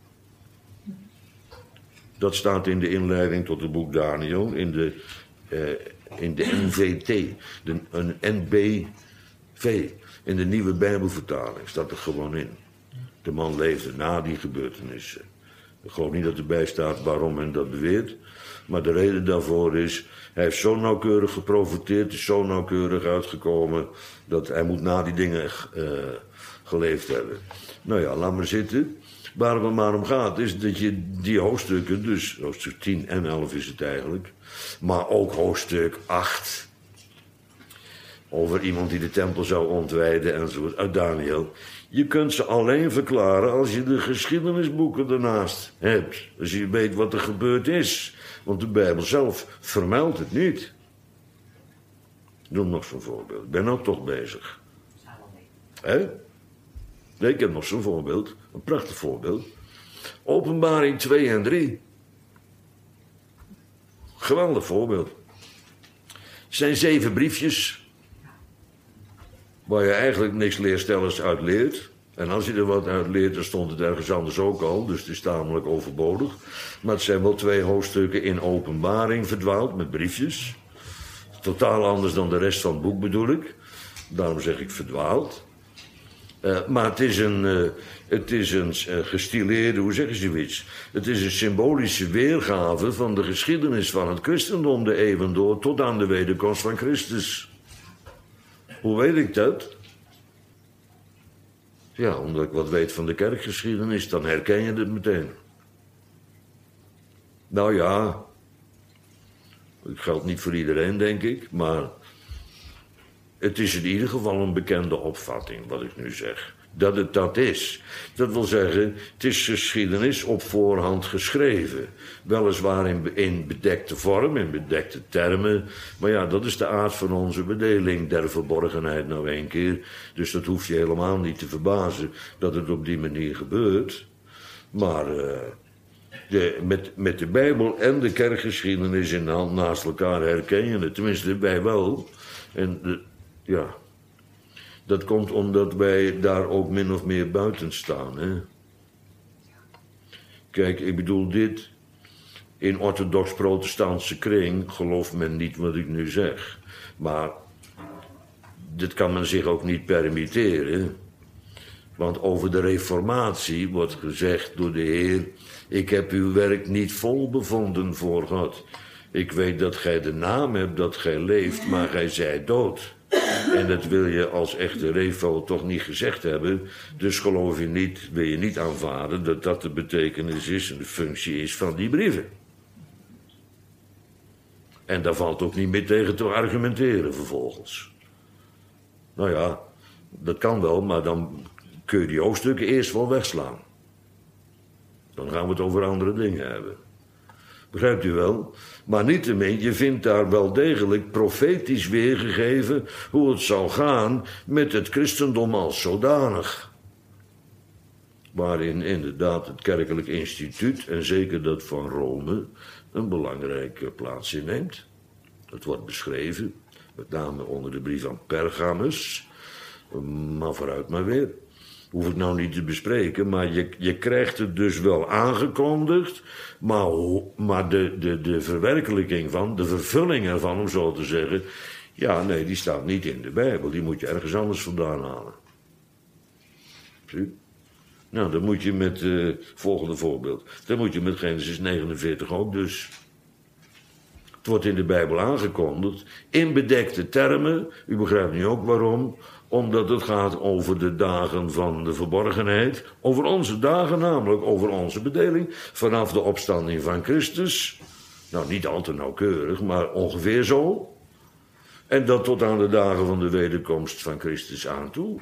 Dat staat in de inleiding tot het boek Daniel, in de, uh, in de N V T, de, een N B V, in de nieuwe Bijbelvertaling staat er gewoon in. De man leefde na die gebeurtenissen. Ik geloof niet dat erbij staat waarom men dat beweert, maar de reden daarvoor is, hij heeft zo nauwkeurig geprofiteerd, is zo nauwkeurig uitgekomen, dat hij moet na die dingen uh, geleefd hebben. Nou ja, laat maar zitten. Waar het maar om gaat, is dat je die hoofdstukken, dus hoofdstuk tien en elf is het eigenlijk, maar ook hoofdstuk acht, over iemand die de tempel zou ontwijden enzovoort, uit Daniel. Je kunt ze alleen verklaren als je de geschiedenisboeken ernaast hebt. Als je weet wat er gebeurd is. Want de Bijbel zelf vermeldt het niet. Noem nog zo'n voorbeeld. Ik ben nou toch bezig. Hé? Nee, ik heb nog zo'n voorbeeld. Een prachtig voorbeeld. Openbaring twee en drie. Geweldig voorbeeld. Het zijn zeven briefjes waar je eigenlijk niks leerstellers uit leert. En als je er wat uit leert, dan stond het ergens anders ook al. Dus het is tamelijk overbodig. Maar het zijn wel twee hoofdstukken in Openbaring verdwaald met briefjes. Totaal anders dan de rest van het boek bedoel ik. Daarom zeg ik verdwaald. Uh, maar het is een, uh, het is een uh, gestileerde, hoe zeggen ze zoiets? Het is een symbolische weergave van de geschiedenis van het christendom de eeuwen door tot aan de wederkomst van Christus. Hoe weet ik dat? Ja, omdat ik wat weet van de kerkgeschiedenis, dan herken je het meteen. Nou ja, het geldt niet voor iedereen, denk ik, maar het is in ieder geval een bekende opvatting, wat ik nu zeg. dat het dat is. Dat wil zeggen, het is geschiedenis op voorhand geschreven. Weliswaar in, in bedekte vorm, in bedekte termen. Maar ja, dat is de aard van onze bedeling der verborgenheid nou een keer. Dus dat hoef je helemaal niet te verbazen dat het op die manier gebeurt. Maar uh, de, met, met de Bijbel en de kerkgeschiedenis in de hand naast elkaar herken je het. Tenminste, wij wel. En de, ja... Dat komt omdat wij daar ook min of meer buiten staan. Hè? Kijk, ik bedoel dit. In orthodox-protestantse kring gelooft men niet wat ik nu zeg. Maar dit kan men zich ook niet permitteren. Want over de reformatie wordt gezegd door de Heer... Ik heb uw werk niet vol bevonden voor God. Ik weet dat gij de naam hebt dat gij leeft, maar gij zijt dood. En dat wil je als echte revo toch niet gezegd hebben. Dus geloof je niet, wil je niet aanvaarden dat dat de betekenis is en de functie is van die brieven. En daar valt ook niet meer tegen te argumenteren vervolgens. Nou ja, dat kan wel, maar dan kun je die hoofdstukken eerst wel wegslaan. Dan gaan we het over andere dingen hebben. Begrijpt u wel? Maar niettemin, je vindt daar wel degelijk profetisch weergegeven hoe het zal gaan met het christendom als zodanig. Waarin inderdaad het kerkelijk instituut, en zeker dat van Rome, een belangrijke plaats inneemt. Het wordt beschreven, met name onder de brief aan Pergamus. Maar vooruit maar weer. Hoef ik nou niet te bespreken, maar je, je krijgt het dus wel aangekondigd. Maar, maar de, de, de verwerkelijking van, de vervulling ervan, om zo te zeggen... Ja, nee, die staat niet in de Bijbel. Die moet je ergens anders vandaan halen. Zie? Nou, dan moet je met... Uh, volgende voorbeeld. Dan moet je met Genesis negenenveertig ook dus... Het wordt in de Bijbel aangekondigd. In bedekte termen. U begrijpt nu ook waarom... Omdat het gaat over de dagen van de verborgenheid. Over onze dagen namelijk, over onze bedeling. Vanaf de opstanding van Christus. Nou, niet al te nauwkeurig, maar ongeveer zo. En dat tot aan de dagen van de wederkomst van Christus aan toe.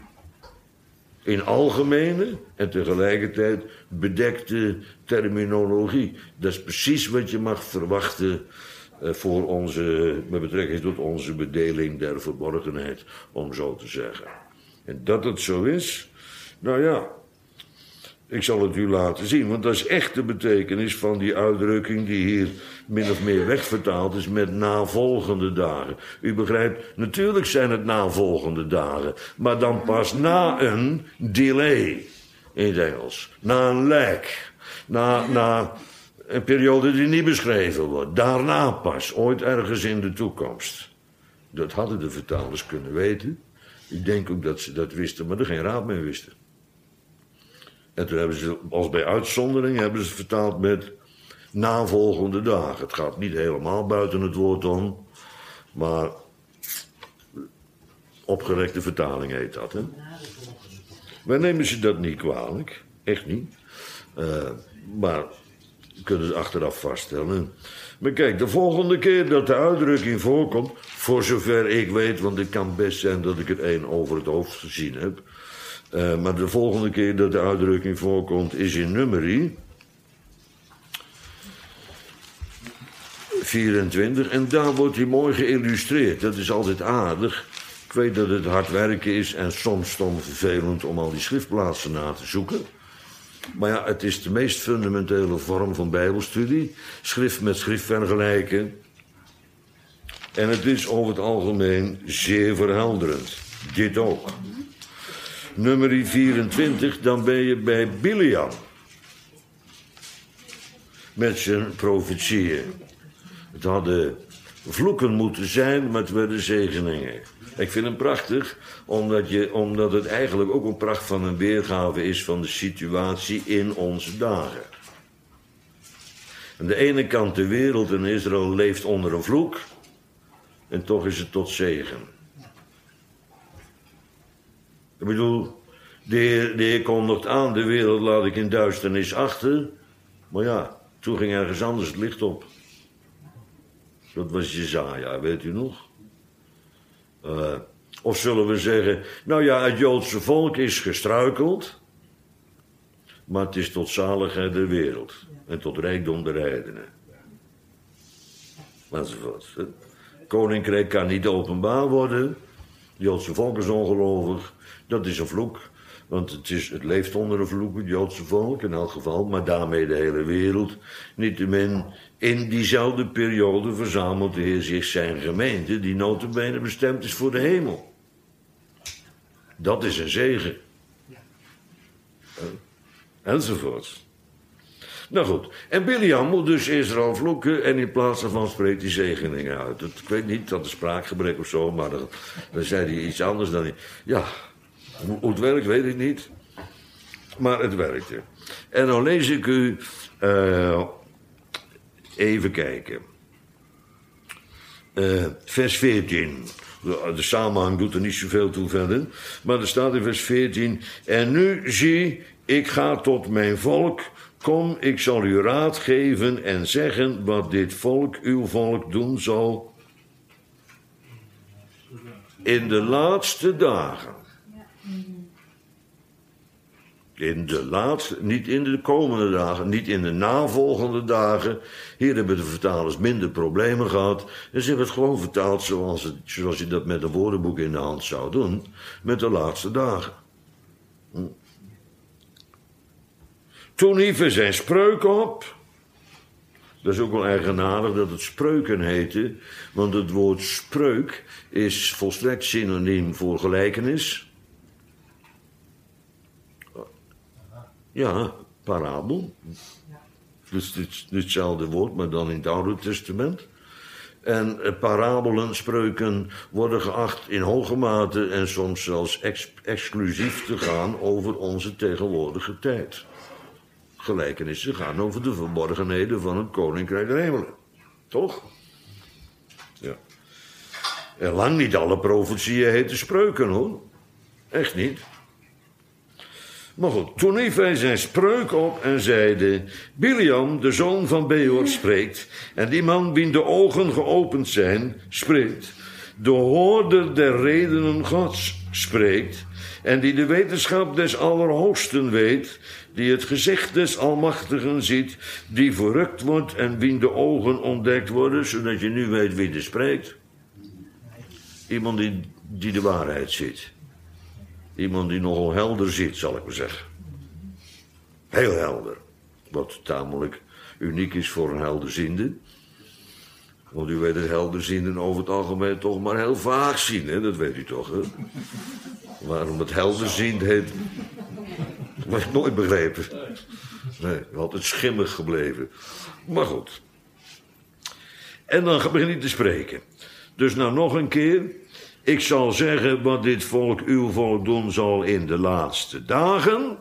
In algemene en tegelijkertijd bedekte terminologie. Dat is precies wat je mag verwachten... voor onze, met betrekking tot onze bedeling der verborgenheid, om zo te zeggen. En dat het zo is, nou ja, ik zal het u laten zien, want dat is echt de betekenis van die uitdrukking die hier min of meer wegvertaald is met navolgende dagen. U begrijpt, natuurlijk zijn het navolgende dagen, maar dan pas na een delay, in het Engels, na een lag, na... na een periode die niet beschreven wordt. Daarna pas, ooit ergens in de toekomst. Dat hadden de vertalers kunnen weten. Ik denk ook dat ze dat wisten, maar er geen raad mee wisten. En toen hebben ze, als bij uitzondering, hebben ze vertaald met navolgende dagen. Het gaat niet helemaal buiten het woord om, maar opgerekte vertaling heet dat, hè? Wij nemen ze dat niet kwalijk, echt niet. Uh, maar... kunnen ze achteraf vaststellen. Maar kijk, de volgende keer dat de uitdrukking voorkomt... voor zover ik weet, want het kan best zijn dat ik het één over het hoofd gezien heb... Uh, maar de volgende keer dat de uitdrukking voorkomt is in Numeri... vierentwintig, en daar wordt hij mooi geïllustreerd. Dat is altijd aardig. Ik weet dat het hard werken is en soms stom vervelend... om al die schriftplaatsen na te zoeken... Maar ja, het is de meest fundamentele vorm van bijbelstudie. Schrift met schrift vergelijken. En het is over het algemeen zeer verhelderend. Dit ook. Nummer vierentwintig, dan ben je bij Bileam. Met zijn profetieën. Het hadden vloeken moeten zijn, maar het werden zegeningen. Ik vind hem prachtig, omdat, je, omdat het eigenlijk ook een pracht van een weergave is van de situatie in onze dagen. Aan de ene kant de wereld en Israël leeft onder een vloek, en toch is het tot zegen. Ik bedoel, de Heer, de Heer kondigt aan, de wereld laat ik in duisternis achter, maar ja, toen ging ergens anders het licht op. Dat was Jesaja, weet u nog? Uh, Of zullen we zeggen, nou ja, het Joodse volk is gestruikeld, maar het is tot zaligheid der wereld en tot rijkdom der heidenen. Enzovoort. Het koninkrijk kan niet openbaar worden, het Joodse volk is ongelovig, dat is een vloek. Want het, is, het leeft onder een vloek, het Joodse volk in elk geval, maar daarmee de hele wereld. Niettemin, in diezelfde periode verzamelt de Heer zich zijn gemeente, die nota bene bestemd is voor de hemel. Dat is een zegen. Enzovoort. Nou goed, en Biliam moet dus Israël vloeken en in plaats daarvan spreekt hij zegeningen uit. Ik weet niet, dat is spraakgebrek of zo, maar dan, dan zei hij iets anders dan... Ja... Hoe het werkt, weet ik niet. Maar het werkte. En dan lees ik u... Uh, even kijken. Uh, vers veertien. De, de samenhang doet er niet zoveel toe verder. Maar er staat in vers veertien... En nu zie, ik ga tot mijn volk... Kom, ik zal u raad geven en zeggen... wat dit volk, uw volk, doen zal... in de laatste dagen... In de laatste, niet in de komende dagen, niet in de navolgende dagen. Hier hebben de vertalers minder problemen gehad. En ze hebben het gewoon vertaald zoals, het, zoals je dat met een woordenboek in de hand zou doen. Met de laatste dagen. Hm. Toen hief hij zijn spreuk op. Dat is ook wel eigenaardig dat het spreuken heette. Want het woord spreuk is volstrekt synoniem voor gelijkenis. Ja, parabel. Dus het is hetzelfde woord, maar dan in het Oude Testament. En eh, parabelen, spreuken worden geacht in hoge mate en soms zelfs ex- exclusief te gaan over onze tegenwoordige tijd. Gelijkenissen gaan over de verborgenheden van het Koninkrijk der Hemelen. Toch? Ja. En lang niet alle profetieën heten spreuken, hoor. Echt niet. Maar goed, toen hief hij zijn spreuk op en zeide... Biliam, de zoon van Beor, spreekt... en die man wien de ogen geopend zijn, spreekt... de hoorder der redenen Gods spreekt... en die de wetenschap des Allerhoogsten weet... die het gezicht des Almachtigen ziet... die verrukt wordt en wien de ogen ontdekt worden... zodat je nu weet wie er spreekt. Iemand die, die de waarheid ziet... Iemand die nogal helder ziet, zal ik maar zeggen. Heel helder. Wat tamelijk uniek is voor een helderziende. Want u weet dat helderzienden over het algemeen toch maar heel vaak zien, hè? Dat weet u toch, hè? Waarom het helderziend heet, dat heb ik nooit begrepen. Nee, altijd schimmig gebleven. Maar goed. En dan begin hij te spreken. Dus nou nog een keer... Ik zal zeggen wat dit volk, uw volk, doen zal in de laatste dagen.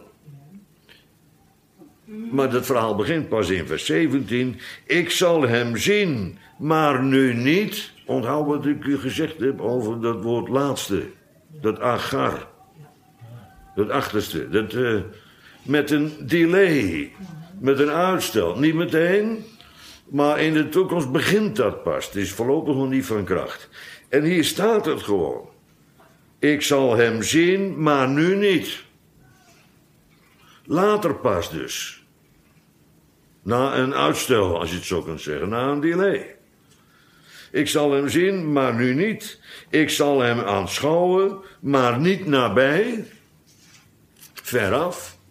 Maar dat verhaal begint pas in vers zeventien. Ik zal hem zien, maar nu niet. Onthoud wat ik u gezegd heb over dat woord laatste. Dat agar. Dat achterste. Dat, uh, met een delay. Met een uitstel. Niet meteen, maar in de toekomst begint dat pas. Het is voorlopig nog niet van kracht. En hier staat het gewoon. Ik zal hem zien, maar nu niet. Later pas dus. Na een uitstel, als je het zo kunt zeggen. Na een delay. Ik zal hem zien, maar nu niet. Ik zal hem aanschouwen, maar niet nabij. Veraf.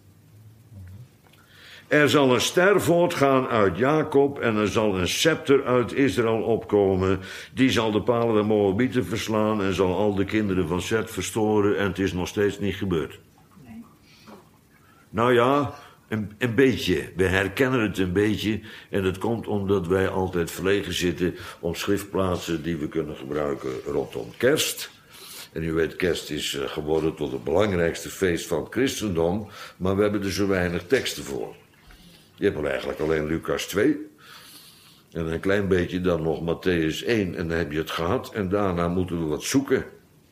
Er zal een ster voortgaan uit Jacob en er zal een scepter uit Israël opkomen. Die zal de palen der Moabieten verslaan en zal al de kinderen van Zet verstoren. En het is nog steeds niet gebeurd. Nee. Nou ja, een, een beetje. We herkennen het een beetje. En dat komt omdat wij altijd verlegen zitten om schriftplaatsen die we kunnen gebruiken rondom kerst. En u weet, kerst is geworden tot het belangrijkste feest van het christendom. Maar we hebben er zo weinig teksten voor. Je hebt wel eigenlijk alleen Lucas twee. En een klein beetje dan nog Matthäus één. En dan heb je het gehad. En daarna moeten we wat zoeken.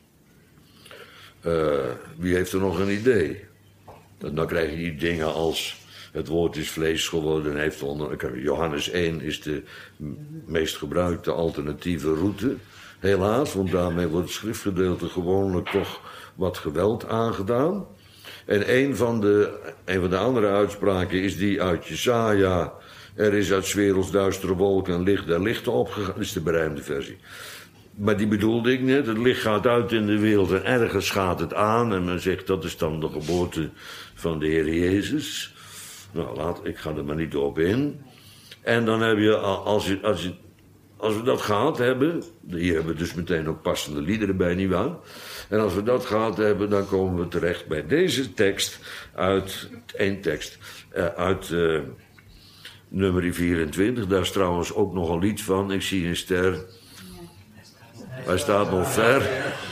Uh, wie heeft er nog een idee? En dan krijg je die dingen als... Het woord is vlees geworden en heeft onder... Johannes één is de meest gebruikte alternatieve route. Helaas, want daarmee wordt het schriftgedeelte gewoonlijk toch wat geweld aangedaan. En een van de, een van de andere uitspraken is die uit Jesaja. Er is uit 's werelds duistere wolken een licht der lichten opgegaan. Dat is de berijmde versie. Maar die bedoelde ik net. Het licht gaat uit in de wereld en ergens gaat het aan. En men zegt dat is dan de geboorte van de Heer Jezus. Nou, laat, ik ga er maar niet op in. En dan heb je, als, je, als, je, als we dat gehad hebben. Hier hebben we dus meteen ook passende liederen bij, nietwaar? En als we dat gehad hebben, dan komen we terecht bij deze tekst uit, één tekst, uh, uit uh, nummer vierentwintig. Daar is trouwens ook nog een lied van. Ik zie een ster. Hij staat nog ver.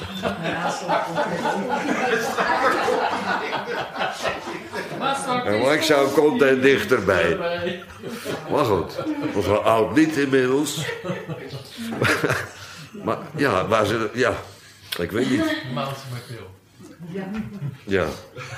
En langzaam komt hij dichterbij. Maar goed, dat was wel oud lied inmiddels. Maar ja, waar ze... Ja, ik weet niet. Ja.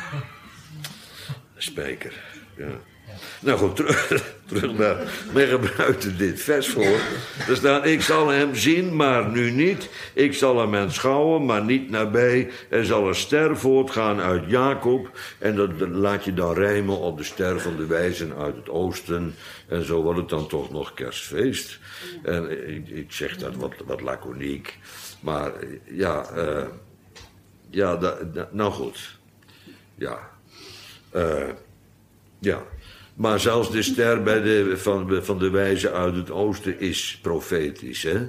Spijker, ja. Nou goed, terug, terug naar... Men gebruikte dit vers voor. Er staat, ik zal hem zien, maar nu niet. Ik zal hem aanschouwen, maar niet nabij. Er zal een ster voortgaan uit Jacob. En dat laat je dan rijmen op de ster van de wijzen uit het oosten. En zo wordt het dan toch nog kerstfeest. En ik, ik zeg dat wat, wat laconiek. Maar ja, uh, ja, da, da, nou goed. Ja. Uh, ja. Maar zelfs de ster bij de, van, van de wijze uit het oosten is profetisch, hè?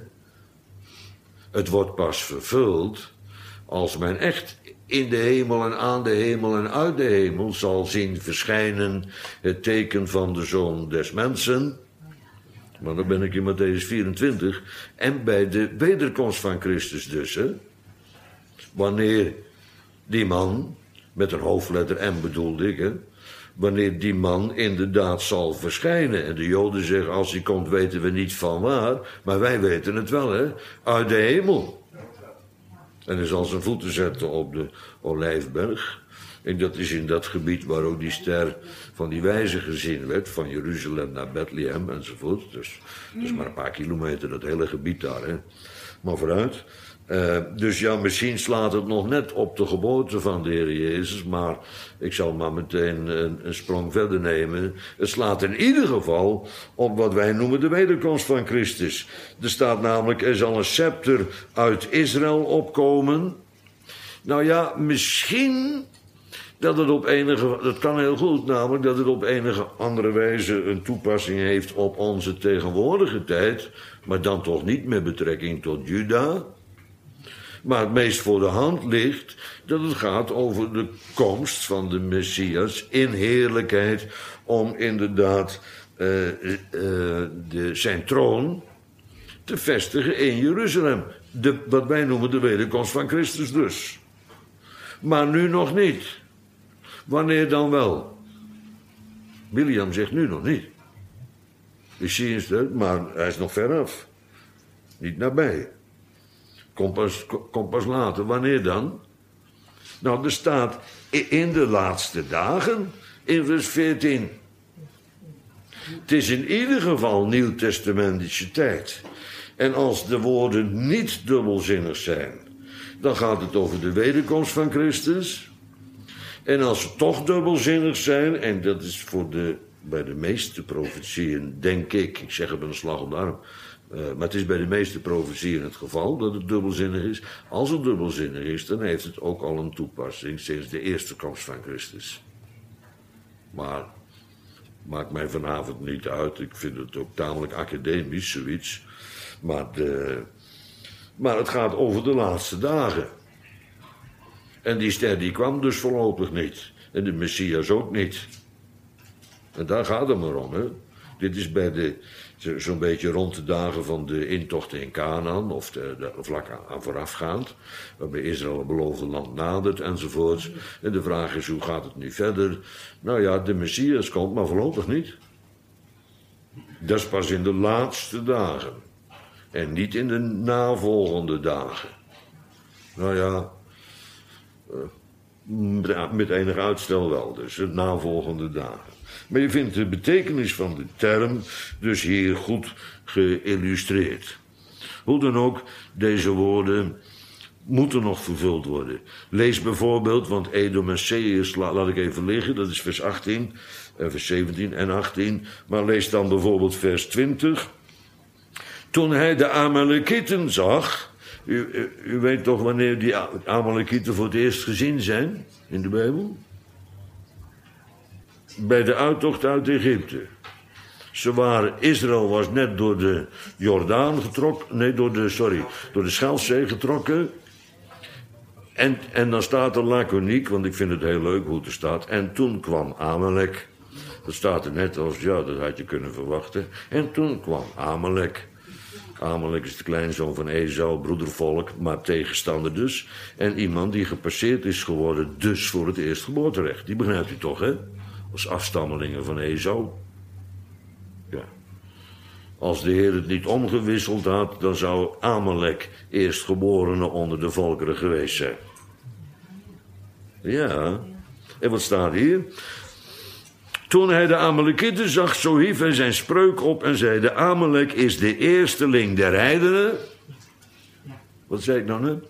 Het wordt pas vervuld als men echt in de hemel en aan de hemel en uit de hemel zal zien verschijnen het teken van de Zoon des Mensen. Maar dan ben ik in Matthäus vierentwintig. En bij de wederkomst van Christus dus, hè? Wanneer die man, met een hoofdletter M bedoelde ik, hè? Wanneer die man inderdaad zal verschijnen. En de Joden zeggen, als hij komt weten we niet van waar. Maar wij weten het wel, hè. Uit de hemel. En hij zal zijn voeten zetten op de Olijfberg. En dat is in dat gebied waar ook die ster van die wijze gezien werd. Van Jeruzalem naar Bethlehem enzovoort. Dus dat is maar een paar kilometer, dat hele gebied daar, hè. Maar vooruit. Uh, dus ja, misschien slaat het nog net op de geboorte van de Heer Jezus, maar ik zal maar meteen een, een sprong verder nemen. Het slaat in ieder geval op wat wij noemen de wederkomst van Christus. Er staat namelijk, er zal een scepter uit Israël opkomen. Nou ja, misschien dat het op enige, dat kan heel goed namelijk, dat het op enige andere wijze een toepassing heeft op onze tegenwoordige tijd, maar dan toch niet met betrekking tot Juda. Maar het meest voor de hand ligt dat het gaat over de komst van de Messias in heerlijkheid om inderdaad uh, uh, de, zijn troon te vestigen in Jeruzalem. De, wat wij noemen de wederkomst van Christus dus. Maar nu nog niet. Wanneer dan wel? William zegt nu nog niet. Misschien is het, maar hij is nog veraf. Niet nabij. Komt pas, kom pas later. Wanneer dan? Nou, er staat in de laatste dagen, in vers veertien. Het is in ieder geval nieuwtestamentische tijd. En als de woorden niet dubbelzinnig zijn, dan gaat het over de wederkomst van Christus. En als ze toch dubbelzinnig zijn, en dat is voor de, bij de meeste profetieën, denk ik, ik zeg het met een slag om de arm, Uh, maar het is bij de meeste profetieën het geval dat het dubbelzinnig is. Als het dubbelzinnig is, dan heeft het ook al een toepassing sinds de eerste komst van Christus. Maar maakt mij vanavond niet uit. Ik vind het ook tamelijk academisch, zoiets. Maar, de, maar het gaat over de laatste dagen. En die ster die kwam dus voorlopig niet. En de Messias ook niet. En daar gaat het maar om, hè. Dit is bij de, zo'n beetje rond de dagen van de intocht in Canaan, of de, de, vlak aan voorafgaand, waarbij Israël het beloofde land nadert enzovoorts. En de vraag is, hoe gaat het nu verder? Nou ja, de Messias komt, maar voorlopig niet. Dat is pas in de laatste dagen. En niet in de navolgende dagen. Nou ja, met enig uitstel wel, dus de navolgende dagen. Maar je vindt de betekenis van de term dus hier goed geïllustreerd. Hoe dan ook, deze woorden moeten nog vervuld worden. Lees bijvoorbeeld, want Edom en Seir laat ik even liggen, dat is vers achttien, vers zeventien en achttien. Maar lees dan bijvoorbeeld vers twintig. Toen hij de Amalekieten zag. U, u, u weet toch wanneer die Amalekieten voor het eerst gezien zijn in de Bijbel? Bij de uittocht uit Egypte. Ze waren, Israël was net door de Jordaan getrokken, nee, door de, sorry, door de Schelfzee getrokken. En, en dan staat er laconiek, want ik vind het heel leuk hoe het er staat. En toen kwam Amalek. Dat staat er net als, ja, dat had je kunnen verwachten. En toen kwam Amalek. Amalek is de kleinzoon van Esau, broedervolk, maar tegenstander dus. En iemand die gepasseerd is geworden, dus voor het eerstgeboorterecht. Die begrijpt u toch, hè? Als afstammelingen van Esau. Ja. Als de Heer het niet omgewisseld had, dan zou Amalek eerstgeborene onder de volkeren geweest zijn. Ja. En wat staat hier? Toen hij de Amalekieten zag, zo hief hij zijn spreuk op en zei: de Amalek is de eersteling der heidenen. Wat zei ik nou net?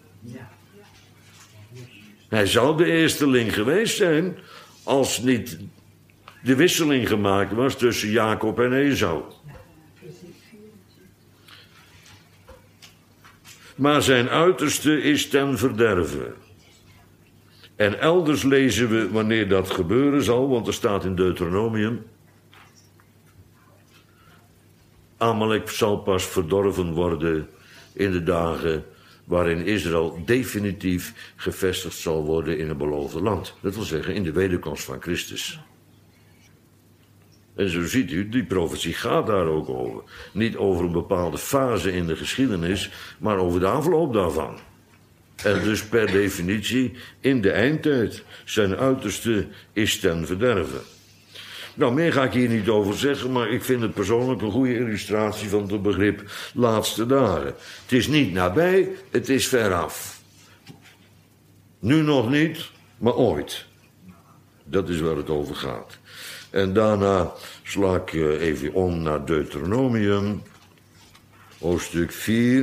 Hij zou de eersteling geweest zijn als niet de wisseling gemaakt was tussen Jacob en Esau. Maar zijn uiterste is ten verderve. En elders lezen we wanneer dat gebeuren zal, want er staat in Deuteronomium: Amalek zal pas verdorven worden in de dagen waarin Israël definitief gevestigd zal worden in het beloofde land. Dat wil zeggen in de wederkomst van Christus. En zo ziet u, die profetie gaat daar ook over. Niet over een bepaalde fase in de geschiedenis, maar over de afloop daarvan. En dus per definitie in de eindtijd. Zijn uiterste is ten verderve. Nou, meer ga ik hier niet over zeggen, maar ik vind het persoonlijk een goede illustratie van het begrip laatste dagen. Het is niet nabij, het is veraf. Nu nog niet, maar ooit. Dat is waar het over gaat. En daarna sla ik even om naar Deuteronomium, hoofdstuk vier.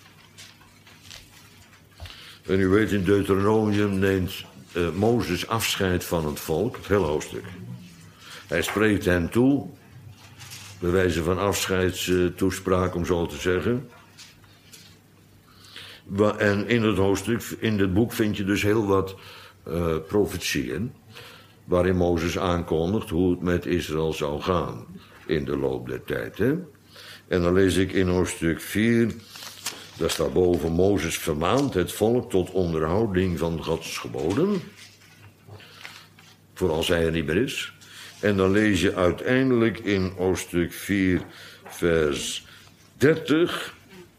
En u weet, in Deuteronomium neemt uh, Mozes afscheid van het volk, het hele hoofdstuk. Hij spreekt hen toe, bij wijze van afscheidstoespraak, om zo te zeggen. En in het hoofdstuk, in dit boek vind je dus heel wat uh, profetieën, waarin Mozes aankondigt hoe het met Israël zou gaan in de loop der tijd. Hè? En dan lees ik in hoofdstuk vier, daar staat boven: Mozes vermaant het volk tot onderhouding van Gods geboden, voor als hij er niet meer is. En dan lees je uiteindelijk in hoofdstuk vier, vers dertig: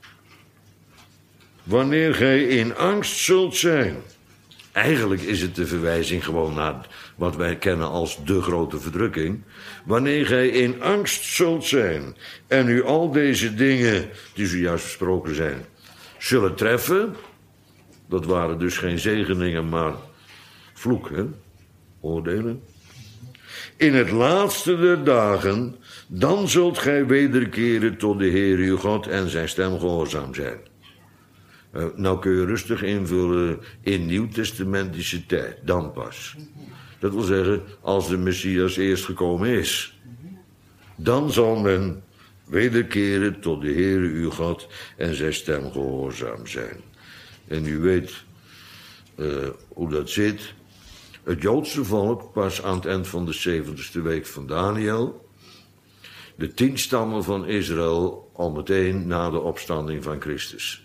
wanneer gij in angst zult zijn. Eigenlijk is het de verwijzing gewoon naar wat wij kennen als de grote verdrukking. Wanneer gij in angst zult zijn en u al deze dingen die zojuist besproken zijn zullen treffen. Dat waren dus geen zegeningen, maar vloeken, oordelen. In het laatste der dagen, dan zult gij wederkeren tot de Heer uw God en zijn stem gehoorzaam zijn. Uh, nou kun je rustig invullen in nieuwtestamentische tijd, dan pas. Dat wil zeggen, als de Messias eerst gekomen is. Dan zal men wederkeren tot de Heere uw God en zijn stem gehoorzaam zijn. En u weet uh, hoe dat zit. Het Joodse volk pas aan het eind van de zeventigste week van Daniel. De tien stammen van Israël al meteen na de opstanding van Christus.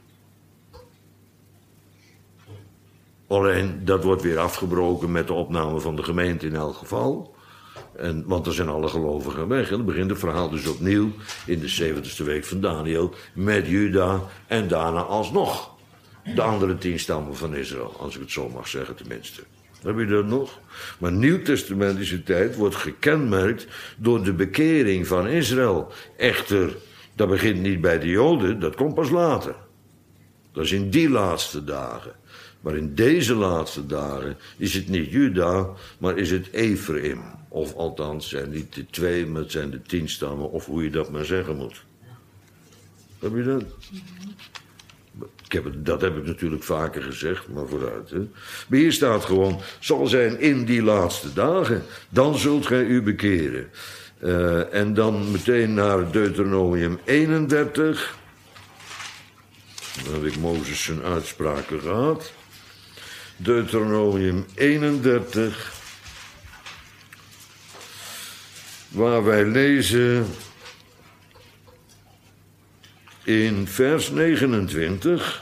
Alleen, dat wordt weer afgebroken met de opname van de gemeente in elk geval. En, want er zijn alle gelovigen weg. En dan begint het verhaal dus opnieuw in de zeventigste week van Daniel met Juda en daarna alsnog de andere tien stammen van Israël. Als ik het zo mag zeggen tenminste. Heb je dat nog? Maar nieuwtestamentische tijd wordt gekenmerkt door de bekering van Israël. Echter, dat begint niet bij de Joden, dat komt pas later. Dat is in die laatste dagen. Maar in deze laatste dagen is het niet Juda, maar is het Ephraim. Of althans zijn niet de twee, maar het zijn de tien stammen, of hoe je dat maar zeggen moet. Heb je dat? Ik heb het, dat heb ik natuurlijk vaker gezegd, maar vooruit. Hè. Maar hier staat gewoon, zal zijn in die laatste dagen. Dan zult gij u bekeren. Uh, en dan meteen naar Deuteronomium eenendertig. Dan heb ik Mozes zijn uitspraken gehad. Deuteronomium eenendertig. Waar wij lezen in vers negenentwintig.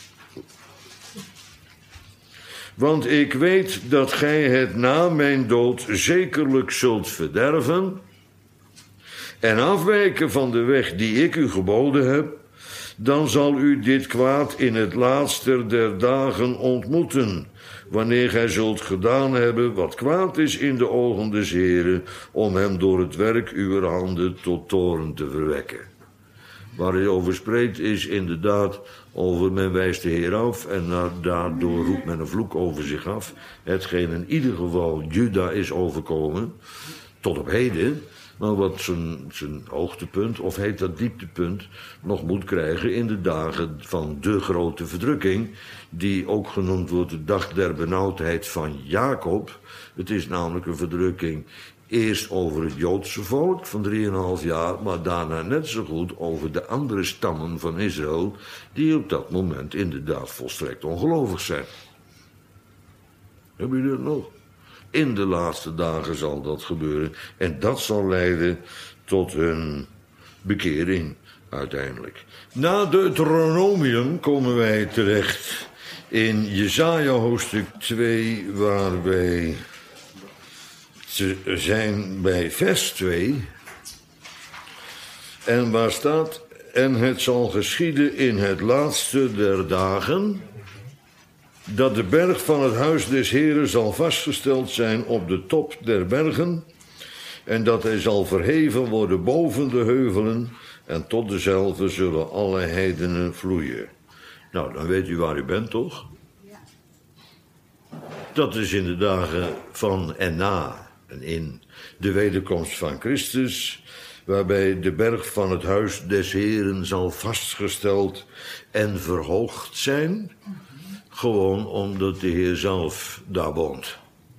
Want ik weet dat gij het na mijn dood zekerlijk zult verderven en afwijken van de weg die ik u geboden heb, dan zal u dit kwaad in het laatste der dagen ontmoeten, wanneer gij zult gedaan hebben wat kwaad is in de ogen des Heren, om hem door het werk uwer handen tot toorn te verwekken. Waar hij over spreekt is inderdaad over men wijst de Heer af en daardoor roept men een vloek over zich af. Hetgeen in ieder geval Juda is overkomen, tot op heden, maar wat zijn, zijn hoogtepunt, of heet dat dieptepunt, nog moet krijgen in de dagen van de grote verdrukking, die ook genoemd wordt de dag der benauwdheid van Jacob. Het is namelijk een verdrukking eerst over het Joodse volk van drieënhalf jaar, maar daarna net zo goed over de andere stammen van Israël, die op dat moment inderdaad volstrekt ongelovig zijn. Heb je dat nog? In de laatste dagen zal dat gebeuren. En dat zal leiden tot hun bekering uiteindelijk. Na Deuteronomium komen wij terecht in Jesaja hoofdstuk twee, waar wij zijn bij vers twee. En waar staat: en het zal geschieden in het laatste der dagen, dat de berg van het huis des Heren zal vastgesteld zijn op de top der bergen, en dat hij zal verheven worden boven de heuvelen, en tot dezelfde zullen alle heidenen vloeien. Nou, dan weet u waar u bent, toch? Ja. Dat is in de dagen van en na en in de wederkomst van Christus, waarbij de berg van het huis des Heren zal vastgesteld en verhoogd zijn, gewoon omdat de Heer zelf daar woont.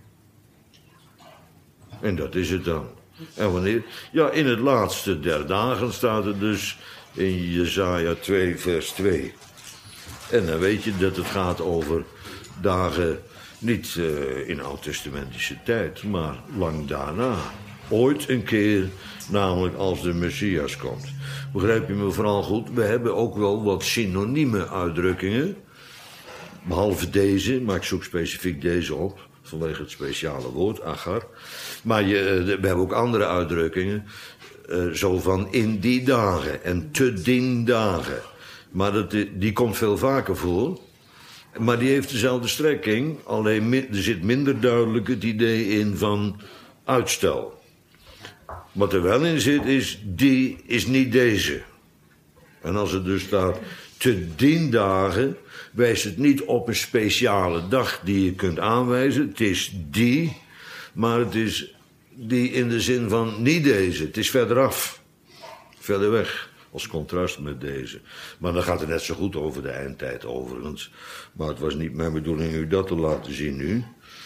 En dat is het dan. En wanneer? Ja, in het laatste der dagen staat het dus in Jesaja twee vers twee. En dan weet je dat het gaat over dagen niet uh, in oud-testamentische tijd, maar lang daarna. Ooit een keer, namelijk als de Messias komt. Begrijp je me vooral goed? We hebben ook wel wat synonieme uitdrukkingen. Behalve deze, maar ik zoek specifiek deze op, vanwege het speciale woord, agar. Maar je, we hebben ook andere uitdrukkingen, uh, zo van in die dagen en te dien dagen. Maar dat, die komt veel vaker voor. Maar die heeft dezelfde strekking, alleen er zit minder duidelijk het idee in van uitstel. Wat er wel in zit is, die is niet deze. En als het dus staat te dien dagen, wijst het niet op een speciale dag die je kunt aanwijzen. Het is die, maar het is die in de zin van niet deze. Het is verderaf, verder weg, als contrast met deze. Maar dan gaat het net zo goed over de eindtijd overigens. Maar het was niet mijn bedoeling u dat te laten zien nu.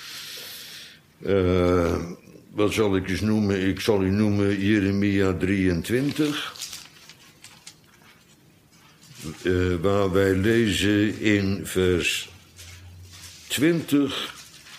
Uh, wat zal ik eens noemen? Ik zal u noemen Jeremia drieëntwintig. Uh, waar wij lezen in vers twintig.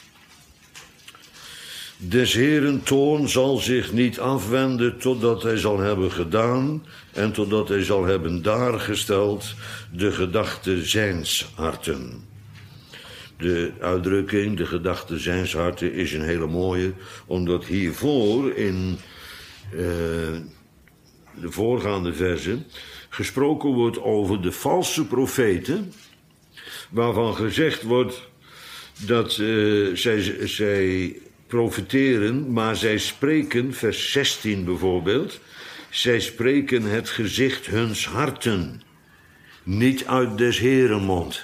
Des Heeren toorn zal zich niet afwenden totdat hij zal hebben gedaan en totdat hij zal hebben daargesteld de gedachte zijns harten. De uitdrukking, de gedachte zijns harten, is een hele mooie, omdat hiervoor in uh, de voorgaande versen gesproken wordt over de valse profeten, waarvan gezegd wordt dat uh, zij, zij profeteren, maar zij spreken, vers zestien bijvoorbeeld, zij spreken het gezicht huns harten, niet uit des Heeren mond.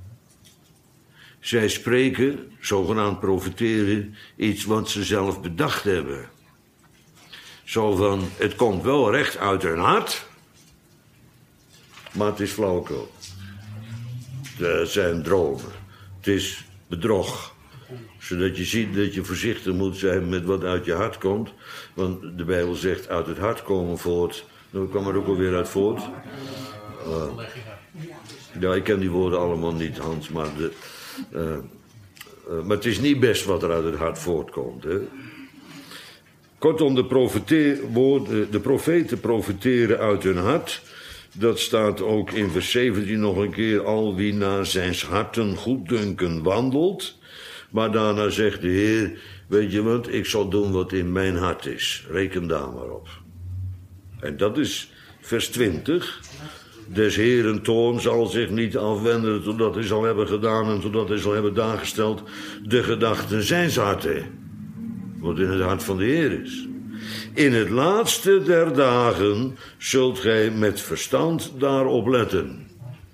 Zij spreken, zogenaamd profeteren, iets wat ze zelf bedacht hebben. Zo van, het komt wel recht uit hun hart, maar het is flauwekul. Het zijn dromen. Het is bedrog. Zodat je ziet dat je voorzichtig moet zijn met wat uit je hart komt. Want de Bijbel zegt uit het hart komen voort. Dan kwam er ook alweer uit voort. Uh, ja, ik ken die woorden allemaal niet, Hans, maar, de, uh, uh, maar het is niet best wat er uit het hart voortkomt. Hè? Kortom, de, de profeten profeteren uit hun hart. Dat staat ook in vers zeventien nog een keer. Al wie naar zijn harten goeddunken wandelt. Maar daarna zegt de Heer, weet je wat, ik zal doen wat in mijn hart is. Reken daar maar op. En dat is vers twintig. Des Heeren toorn zal zich niet afwenden totdat hij zal hebben gedaan en totdat hij zal hebben daargesteld de gedachten zijns harten. Wat in het hart van de Heer is. In het laatste der dagen zult gij met verstand daarop letten.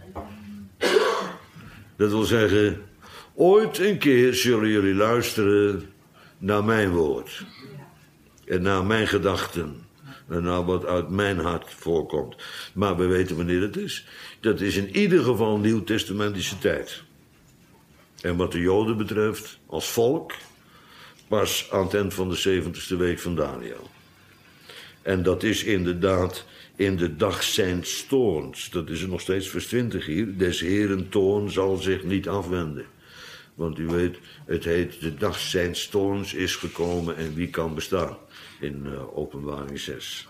Dat wil zeggen, ooit een keer zullen jullie luisteren naar mijn woord. En naar mijn gedachten. En naar wat uit mijn hart voorkomt. Maar we weten wanneer het is. Dat is in ieder geval nieuwtestamentische tijd. En wat de Joden betreft, als volk, pas aan het eind van de zeventigste week van Daniel. En dat is inderdaad in de dag zijns toorns. Dat is er nog steeds vers twintig hier. Des Heeren toorn zal zich niet afwenden. Want u weet, het heet de dag zijns toorns is gekomen en wie kan bestaan? In uh, Openbaring zes.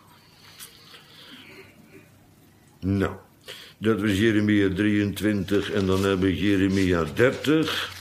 Nou, dat was Jeremia drieëntwintig en dan hebben we Jeremia dertig.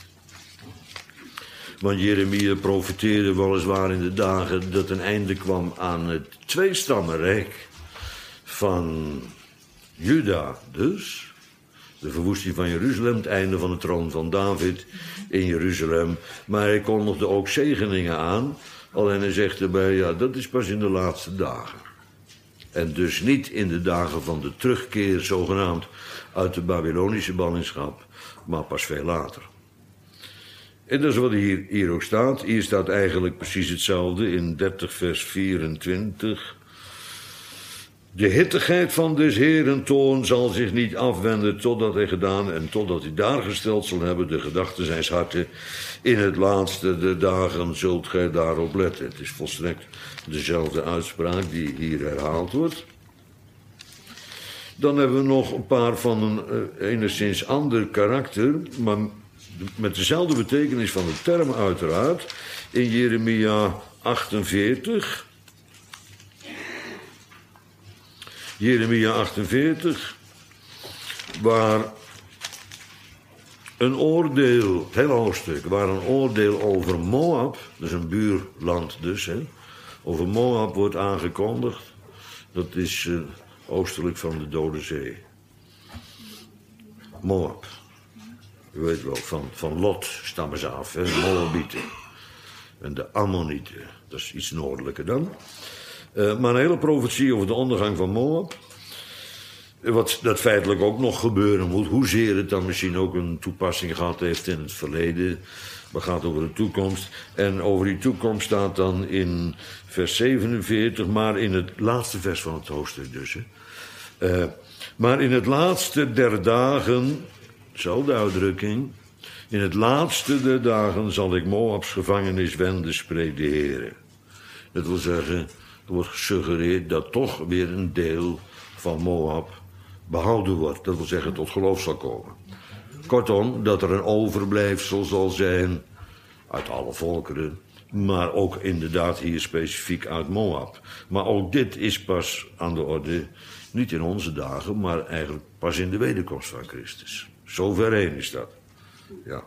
Want Jeremia profeteerde weliswaar in de dagen dat een einde kwam aan het tweestammenrijk van Juda dus. De verwoesting van Jeruzalem, het einde van de troon van David in Jeruzalem. Maar hij kondigde ook zegeningen aan. Alleen hij zegt erbij, ja, dat is pas in de laatste dagen. En dus niet in de dagen van de terugkeer, zogenaamd, uit de Babylonische ballingschap, maar pas veel later. En dat is wat hier, hier ook staat. Hier staat eigenlijk precies hetzelfde in dertig vers vierentwintig. De hittigheid van des Heeren toorn zal zich niet afwenden totdat hij gedaan en totdat hij daargesteld zal hebben de gedachten zijns harten. In het laatste der dagen zult gij daarop letten. Het is volstrekt dezelfde uitspraak die hier herhaald wordt. Dan hebben we nog een paar van een uh, enigszins ander karakter, maar met dezelfde betekenis van de term uiteraard. In Jeremia achtenveertig. Jeremia achtenveertig, waar een oordeel, het hele hoofdstuk, waar een oordeel over Moab, dus een buurland dus, hè, over Moab wordt aangekondigd. Dat is uh, oostelijk van de Dode Zee. Moab. U weet wel, van, van Lot stammen ze af, hè, de Moabieten. En de Ammonieten, dat is iets noordelijker dan. Uh, maar een hele profetie over de ondergang van Moab. Wat dat feitelijk ook nog gebeuren moet. Hoezeer het dan misschien ook een toepassing gehad heeft in het verleden. Maar gaat over de toekomst. En over die toekomst staat dan in vers zevenenveertig. Maar in het laatste vers van het hoofdstuk dus. Hè. Uh, maar in het laatste der dagen. Zo de uitdrukking. In het laatste der dagen zal ik Moabs gevangenis wenden, spreekt de Heer. Dat wil zeggen, er wordt gesuggereerd dat toch weer een deel van Moab behouden wordt. Dat wil zeggen, tot geloof zal komen. Kortom, dat er een overblijfsel zal zijn uit alle volkeren. Maar ook inderdaad hier specifiek uit Moab. Maar ook dit is pas aan de orde, niet in onze dagen, maar eigenlijk pas in de wederkomst van Christus. Zo ver heen is dat. Ja.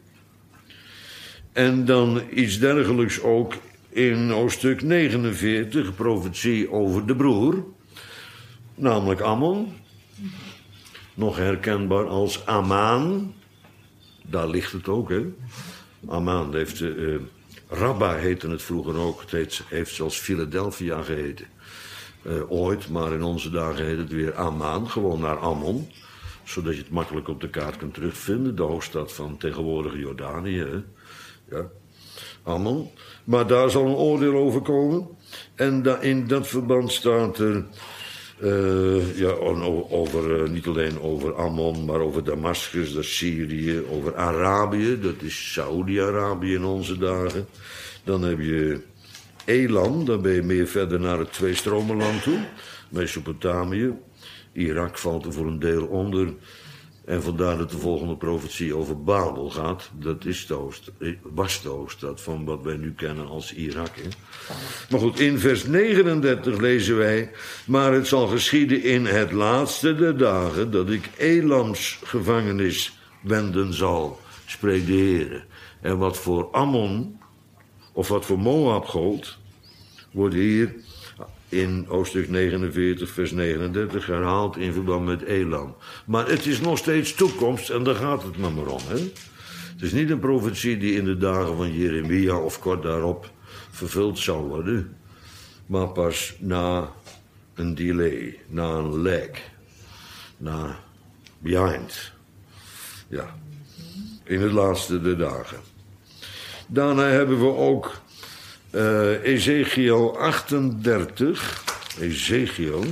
En dan iets dergelijks ook in hoofdstuk negenenveertig, profetie over de broer, namelijk Ammon, nog herkenbaar als Amaan, daar ligt het ook, hè. Amaan heeft, uh, Rabba heette het vroeger ook, het heet, heeft zelfs Philadelphia geheten, uh, ooit, maar in onze dagen heet het weer Amaan, gewoon naar Ammon, zodat je het makkelijk op de kaart kunt terugvinden, de hoofdstad van tegenwoordige Jordanië, hè. Ja, Ammon. Maar daar zal een oordeel over komen. En da, in dat verband staat er Uh, ja, over, uh, niet alleen over Ammon, maar over Damascus, dat is Syrië. Over Arabië, dat is Saoedi-Arabië in onze dagen. Dan heb je Elam, dan ben je meer verder naar het Tweestromenland toe. Mesopotamië. Irak valt er voor een deel onder. En vandaar dat de volgende profetie over Babel gaat. Dat is de hoofd, was de hoofdstad van wat wij nu kennen als Irak. Hè? Maar goed, in vers negenendertig lezen wij... Maar het zal geschieden in het laatste der dagen... dat ik Elams gevangenis wenden zal, spreekt de Heer. En wat voor Ammon, of wat voor Moab gold... wordt hier in hoofdstuk negenenveertig, vers negenendertig herhaald in verband met Elam. Maar het is nog steeds toekomst en daar gaat het maar, maar om. Hè? Het is niet een profetie die in de dagen van Jeremia of kort daarop vervuld zal worden. Maar pas na een delay, na een lag, na behind. Ja, in het laatste der dagen. Daarna hebben we ook Uh, Ezekiel achtendertig. Ezekiel.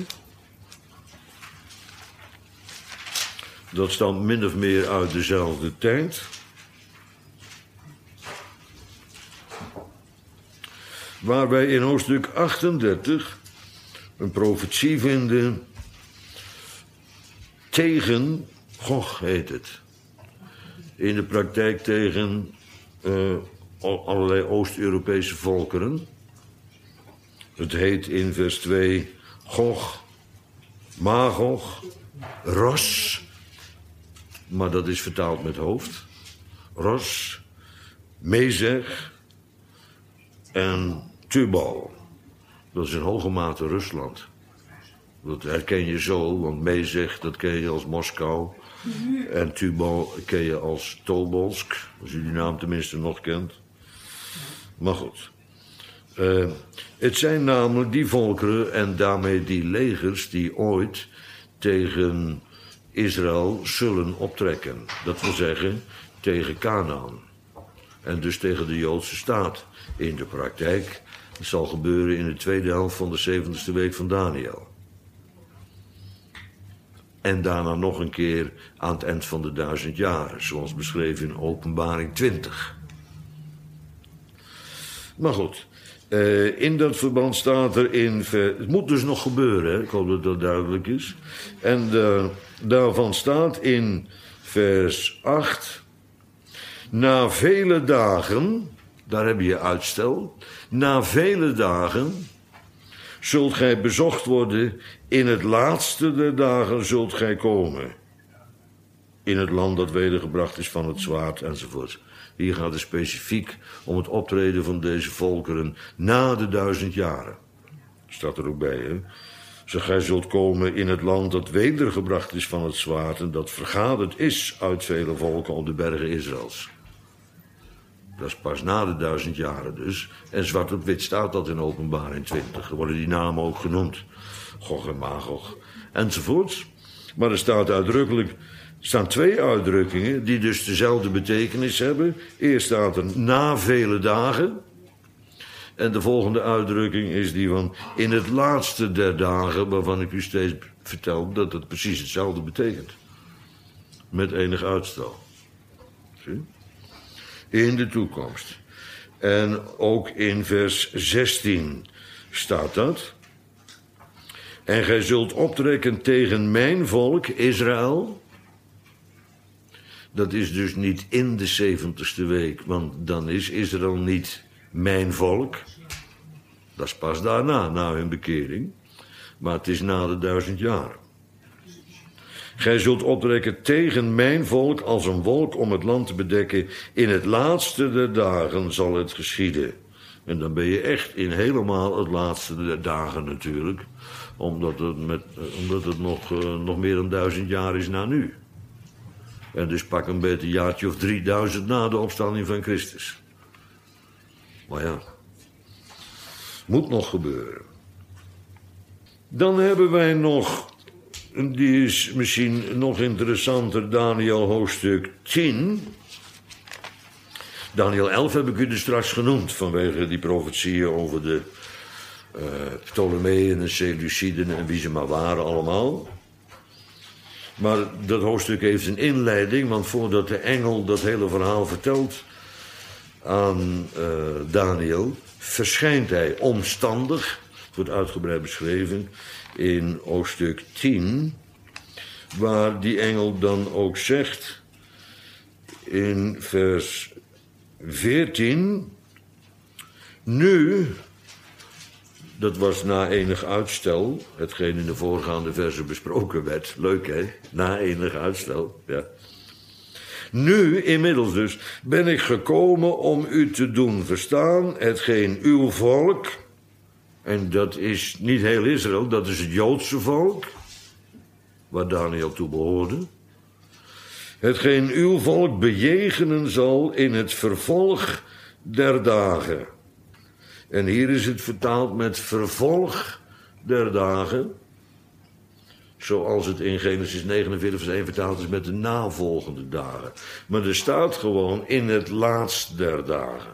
Dat stamt min of meer uit dezelfde tijd. Waar wij in hoofdstuk achtendertig een profetie vinden tegen Gog heet het. In de praktijk tegen Uh, allerlei Oost-Europese volkeren. Het heet in vers twee Gog, Magog, Ros, maar dat is vertaald met hoofd. Ros, Mezeg en Tubal. Dat is in hoge mate Rusland. Dat herken je zo, want Mezeg, dat ken je als Moskou. En Tubal ken je als Tobolsk, als u die naam tenminste nog kent. Maar goed. Uh, het zijn namelijk die volkeren en daarmee die legers die ooit tegen Israël zullen optrekken. Dat wil zeggen tegen Kanaan. En dus tegen de Joodse staat. In de praktijk. Dat zal gebeuren in de tweede helft van de zeventigste week van Daniel. En daarna nog een keer aan het eind van de duizend jaren. Zoals beschreven in Openbaring twintig. Maar goed, uh, in dat verband staat er in... Het moet dus nog gebeuren, hè? Ik hoop dat dat duidelijk is. En uh, daarvan staat in vers acht... Na vele dagen, daar heb je uitstel... Na vele dagen zult gij bezocht worden... In het laatste der dagen zult gij komen. In het land dat wedergebracht is van het zwaard enzovoort. Hier gaat het specifiek om het optreden van deze volkeren na de duizend jaren. Staat er ook bij, hè. Zo gij zult komen in het land dat wedergebracht is van het zwaard... en dat vergaderd is uit vele volken op de bergen Israëls. Dat is pas na de duizend jaren dus. En zwart op wit staat dat in Openbaring twintig. Er worden die namen ook genoemd. Gog en Magog, enzovoorts. Maar er staat uitdrukkelijk... Er staan twee uitdrukkingen die dus dezelfde betekenis hebben. Eerst staat er na vele dagen. En de volgende uitdrukking is die van in het laatste der dagen... waarvan ik u steeds vertel dat het precies hetzelfde betekent. Met enig uitstel. Zie? In de toekomst. En ook in vers zestien staat dat. En gij zult optrekken tegen mijn volk, Israël. Dat is dus niet in de zeventigste week, want dan is Israël niet mijn volk. Dat is pas daarna, na hun bekering. Maar het is na de duizend jaren. Gij zult optrekken tegen mijn volk als een wolk om het land te bedekken. In het laatste der dagen zal het geschieden. En dan ben je echt in helemaal het laatste der dagen natuurlijk. Omdat het, met, omdat het nog, uh, nog meer dan duizend jaar is na nu. En dus pak een beetje een jaartje of drieduizend na de opstanding van Christus. Maar ja, moet nog gebeuren. Dan hebben wij nog, die is misschien nog interessanter, Daniel hoofdstuk tien. Daniel elf heb ik u dus straks genoemd vanwege die profetieën over de uh, Ptolemeeën en Seleuciden en wie ze maar waren allemaal. Maar dat hoofdstuk heeft een inleiding, want voordat de engel dat hele verhaal vertelt aan uh, Daniel, verschijnt hij omstandig, het wordt uitgebreid beschreven, in hoofdstuk tien, waar die engel dan ook zegt, in vers veertien, nu, dat was na enig uitstel, hetgeen in de voorgaande versen besproken werd, leuk hè, na enig uitstel, ja. Nu, inmiddels dus, ben ik gekomen om u te doen verstaan, hetgeen uw volk, en dat is niet heel Israël, dat is het Joodse volk, waar Daniel toe behoorde, hetgeen uw volk bejegenen zal in het vervolg der dagen. En hier is het vertaald met vervolg der dagen, zoals het in Genesis negenenveertig vers één vertaald is met de navolgende dagen. Maar er staat gewoon in het laatst der dagen.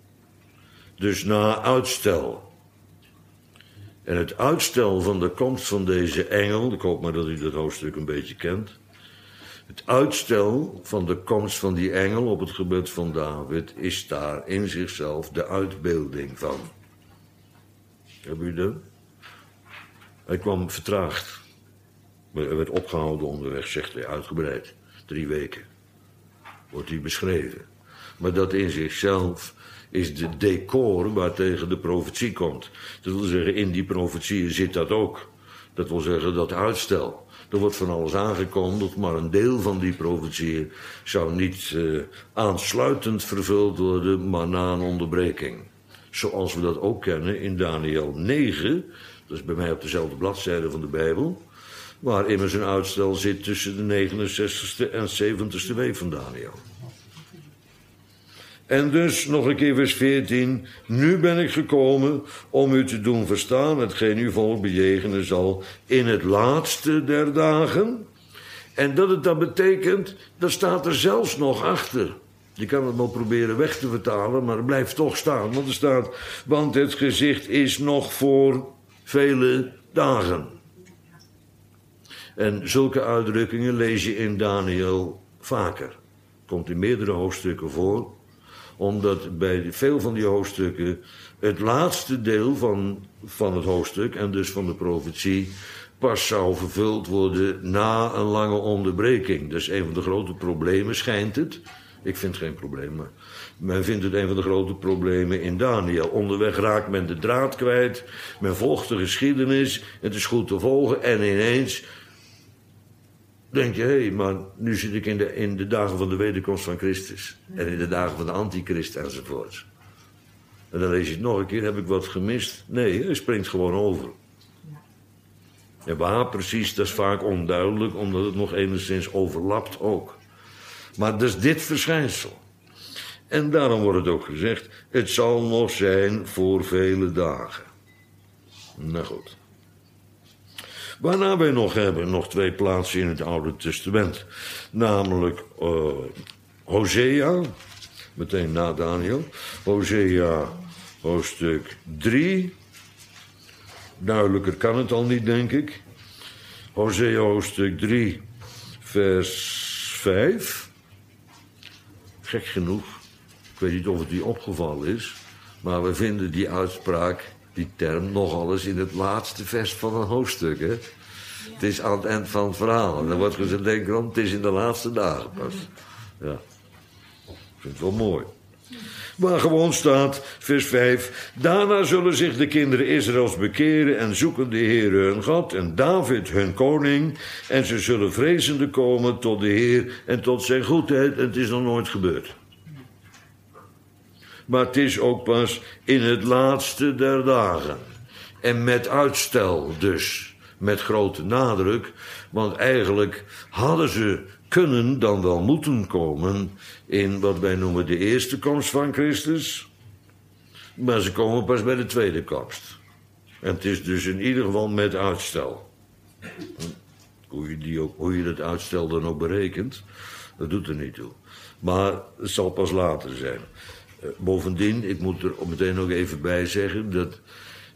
Dus na uitstel. En het uitstel van de komst van deze engel, ik hoop maar dat u dat hoofdstuk een beetje kent. Het uitstel van de komst van die engel op het gebed van David is daar in zichzelf de uitbeelding van. Hebben u dat? Hij kwam vertraagd. Hij werd opgehouden onderweg, zegt hij, uitgebreid. Drie weken wordt hij beschreven. Maar dat in zichzelf is de decor waartegen de profetie komt. Dat wil zeggen, in die profetieën zit dat ook. Dat wil zeggen, dat uitstel. Er wordt van alles aangekondigd, maar een deel van die profetieën zou niet uh, aansluitend vervuld worden, maar na een onderbreking. Zoals we dat ook kennen in Daniel negen, dat is bij mij op dezelfde bladzijde van de Bijbel, waar immers een uitstel zit tussen de negenenzestigste en zeventigste week van Daniel. En dus, nog een keer vers veertien, nu ben ik gekomen om u te doen verstaan hetgeen uw volk bejegenen zal in het laatste der dagen. En dat het dat betekent, dat staat er zelfs nog achter. Je kan het wel proberen weg te vertalen, maar het blijft toch staan. Want er staat, want het gezicht is nog voor vele dagen. En zulke uitdrukkingen lees je in Daniel vaker. Komt in meerdere hoofdstukken voor, omdat bij veel van die hoofdstukken het laatste deel van, van het hoofdstuk, en dus van de profetie, pas zou vervuld worden na een lange onderbreking. Dat is een van de grote problemen, schijnt het. Ik vind het geen probleem, maar men vindt het een van de grote problemen in Daniel. Onderweg raakt men de draad kwijt, men volgt de geschiedenis, het is goed te volgen en ineens denk je, hé, hey, maar nu zit ik in de, in de dagen van de wederkomst van Christus. En in de dagen van de antichrist enzovoort. En dan lees je het nog een keer, heb ik wat gemist? Nee, hij springt gewoon over. En waar precies, dat is vaak onduidelijk, omdat het nog enigszins overlapt ook. Maar dat is dit verschijnsel. En daarom wordt het ook gezegd, het zal nog zijn voor vele dagen. Nou goed. Waarna wij nog hebben, nog twee plaatsen in het Oude Testament. Namelijk uh, Hosea, meteen na Daniel. Hosea, hoofdstuk drie. Duidelijker kan het al niet, denk ik. Hosea, hoofdstuk drie, vers vijf. Gek genoeg, ik weet niet of het u opgevallen is, maar we vinden die uitspraak, die term, nogal eens in het laatste vers van een hoofdstuk, hè? Ja. Het is aan het eind van het verhaal. En dan wordt gezegd, denk erom, het is in de laatste dagen pas. Ja. Ik vind het wel mooi. Waar gewoon staat, vers vijf, daarna zullen zich de kinderen Israëls bekeren en zoeken de Heer hun God en David hun koning. En ze zullen vrezende komen tot de Heer en tot zijn goedheid. En het is nog nooit gebeurd. Maar het is ook pas in het laatste der dagen. En met uitstel dus. Met grote nadruk. Want eigenlijk hadden ze kunnen dan wel moeten komen in wat wij noemen de eerste komst van Christus. Maar ze komen pas bij de tweede komst. En het is dus in ieder geval met uitstel. Hoe je, die ook, hoe je dat uitstel dan ook berekent, dat doet er niet toe. Maar het zal pas later zijn. Uh, bovendien, ik moet er meteen nog even bij zeggen dat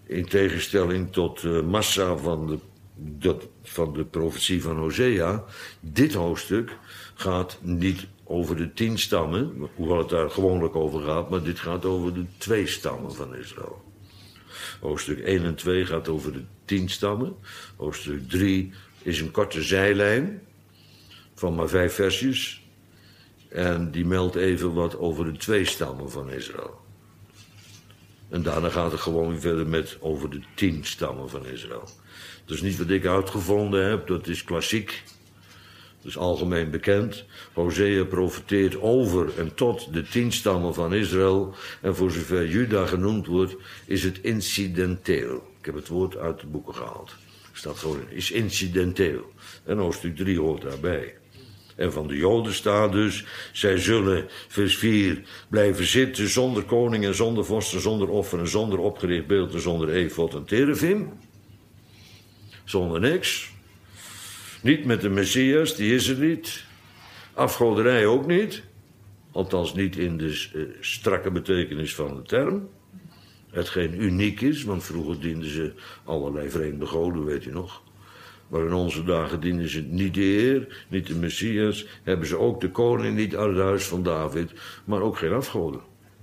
In tegenstelling tot de massa van de, de, van de profetie van Hosea. Dit hoofdstuk gaat niet over de tien stammen, hoewel het daar gewoonlijk over gaat, maar dit gaat over de twee stammen van Israël. Hoofdstuk één en twee gaat over de tien stammen. Hoofdstuk drie is een korte zijlijn van maar vijf versjes. En die meldt even wat over de twee stammen van Israël. En daarna gaat het gewoon weer verder met over de tien stammen van Israël. Dat is niet wat ik uitgevonden heb, dat is klassiek. Dat is algemeen bekend. Hosea profeteert over en tot de tien stammen van Israël. En voor zover Juda genoemd wordt, is het incidenteel. Ik heb het woord uit de boeken gehaald. Er staat gewoon in, is incidenteel. En hoofdstuk drie hoort daarbij. En van de Joden staat dus, zij zullen, vers vier, blijven zitten zonder koning en zonder vorsten, zonder offer en zonder opgericht beeld en zonder efod en terafim. Zonder niks. Niet met de Messias, die is er niet. Afgoderij ook niet. Althans niet in de uh, strakke betekenis van de term. Hetgeen uniek is, want vroeger dienden ze allerlei vreemde goden, weet je nog. Maar in onze dagen dienen ze niet de Heer, niet de Messias. Hebben ze ook de koning niet uit het huis van David, maar ook geen afgoden.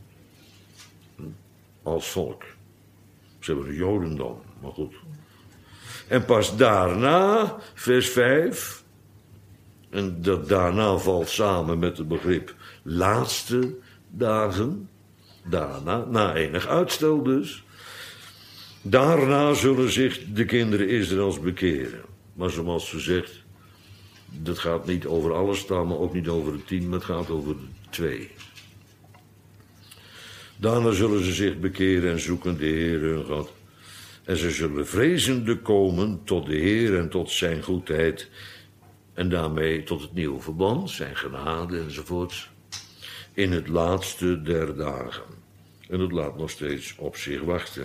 Als volk. Ze hebben een Jodendom, maar goed. En pas daarna, vers vijf, en dat daarna valt samen met het begrip laatste dagen, daarna, na enig uitstel dus, daarna zullen zich de kinderen Israëls bekeren. Maar zoals gezegd, dat gaat niet over alle stammen, ook niet over de tien, maar het gaat over de twee. Daarna zullen ze zich bekeren en zoeken de Heer hun God. En ze zullen vrezende komen tot de Heer en tot zijn goedheid. En daarmee tot het nieuwe verbond, zijn genade enzovoorts. In het laatste der dagen. En het laat nog steeds op zich wachten.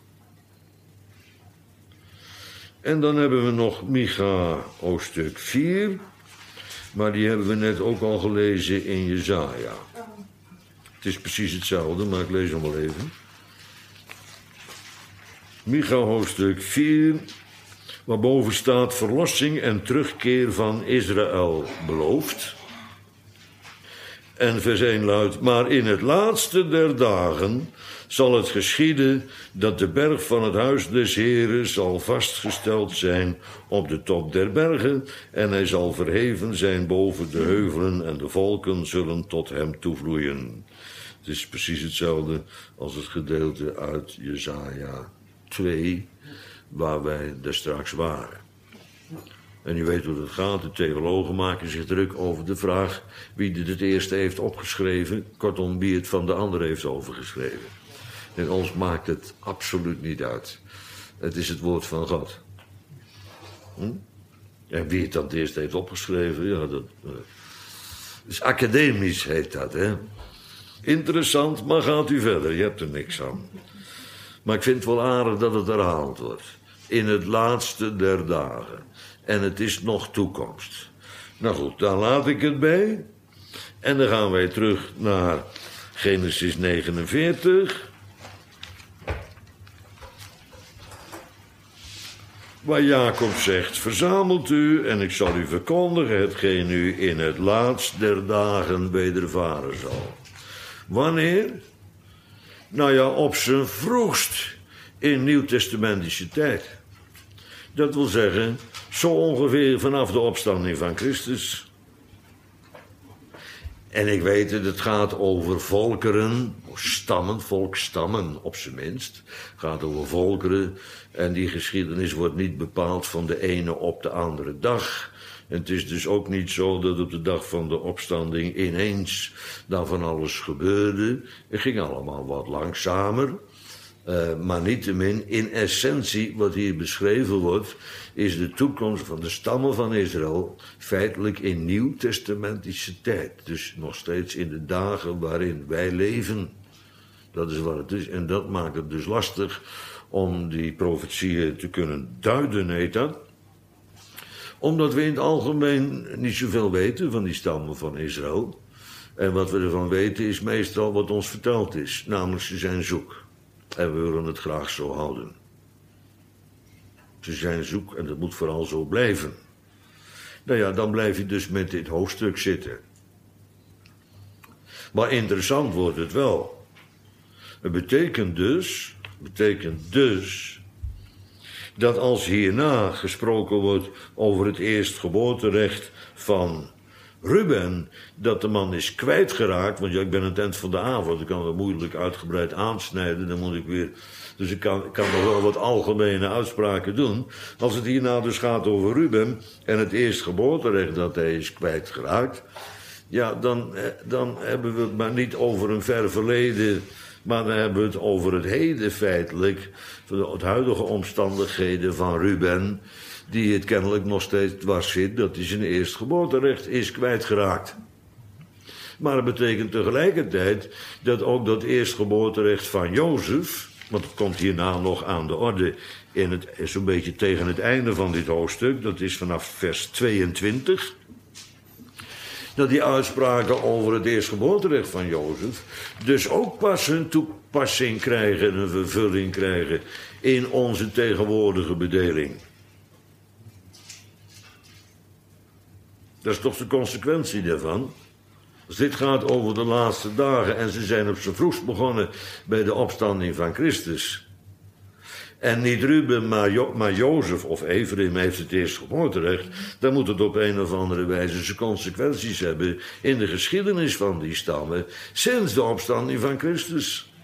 En dan hebben we nog Micha hoofdstuk vier. Maar die hebben we net ook al gelezen in Jesaja. Het is precies hetzelfde, maar ik lees hem wel even. Micha hoofdstuk vier, waarboven staat verlossing en terugkeer van Israël beloofd. En vers één luidt, maar in het laatste der dagen zal het geschieden dat de berg van het huis des Heren zal vastgesteld zijn op de top der bergen en hij zal verheven zijn boven de heuvelen en de volken zullen tot hem toevloeien. Het is precies hetzelfde als het gedeelte uit Jesaja twee, waar wij daar straks waren. En u weet hoe dat gaat, de theologen maken zich druk over de vraag wie dit het eerste heeft opgeschreven, kortom wie het van de ander heeft overgeschreven. En ons maakt het absoluut niet uit. Het is het woord van God. Hm? En wie het dan het eerste heeft opgeschreven, ja, dat uh, is academisch heet dat, hè. Interessant, maar gaat u verder, je hebt er niks aan. Maar ik vind het wel aardig dat het herhaald wordt. In het laatste der dagen. En het is nog toekomst. Nou goed, daar laat ik het bij. En dan gaan wij terug naar Genesis negenenveertig. Waar Jacob zegt, verzamelt u en ik zal u verkondigen hetgeen u in het laatst der dagen wedervaren zal. Wanneer? Nou ja, op zijn vroegst in nieuwtestamentische tijd. Dat wil zeggen, zo ongeveer vanaf de opstanding van Christus. En ik weet het, het gaat over volkeren, stammen, volkstammen op zijn minst. Het gaat over volkeren en die geschiedenis wordt niet bepaald van de ene op de andere dag. En het is dus ook niet zo dat op de dag van de opstanding ineens daar van alles gebeurde. Het ging allemaal wat langzamer. Uh, maar niettemin, in essentie, wat hier beschreven wordt, is de toekomst van de stammen van Israël feitelijk in nieuwtestamentische tijd. Dus nog steeds in de dagen waarin wij leven. Dat is wat het is. En dat maakt het dus lastig om die profetieën te kunnen duiden, heet dat. Omdat we in het algemeen niet zoveel weten van die stammen van Israël. En wat we ervan weten is meestal wat ons verteld is. Namelijk, ze zijn zoek. En we willen het graag zo houden. Ze zijn zoek en dat moet vooral zo blijven. Nou ja, dan blijf je dus met dit hoofdstuk zitten. Maar interessant wordt het wel. Het betekent dus, betekent dus dat als hierna gesproken wordt over het eerstgeboorterecht van Ruben, dat de man is kwijtgeraakt, want ja, ik ben aan het eind van de avond, ik kan het moeilijk uitgebreid aansnijden, dan moet ik weer, dus ik kan, ik kan nog wel wat algemene uitspraken doen. Als het hierna dus gaat over Ruben en het eerstgeboorterecht dat hij is kwijtgeraakt, ja, dan, dan hebben we het maar niet over een ver verleden, maar dan hebben we het over het heden feitelijk, het huidige omstandigheden van Ruben, die het kennelijk nog steeds dwars zit dat hij zijn eerstgeboorterecht is kwijtgeraakt. Maar het betekent tegelijkertijd dat ook dat eerstgeboorterecht van Jozef, want het komt hierna nog aan de orde, in het, zo'n beetje tegen het einde van dit hoofdstuk, dat is vanaf vers tweeëntwintig... dat die uitspraken over het eerstgeboorterecht van Jozef dus ook pas een toepassing krijgen, een vervulling krijgen in onze tegenwoordige bedeling. Dat is toch de consequentie daarvan? Als dit gaat over de laatste dagen en ze zijn op z'n vroegst begonnen bij de opstanding van Christus. En niet Ruben, maar, jo- maar Jozef of Ephraim heeft het eerstgeboorterecht, dan moet het op een of andere wijze zijn consequenties hebben in de geschiedenis van die stammen sinds de opstanding van Christus.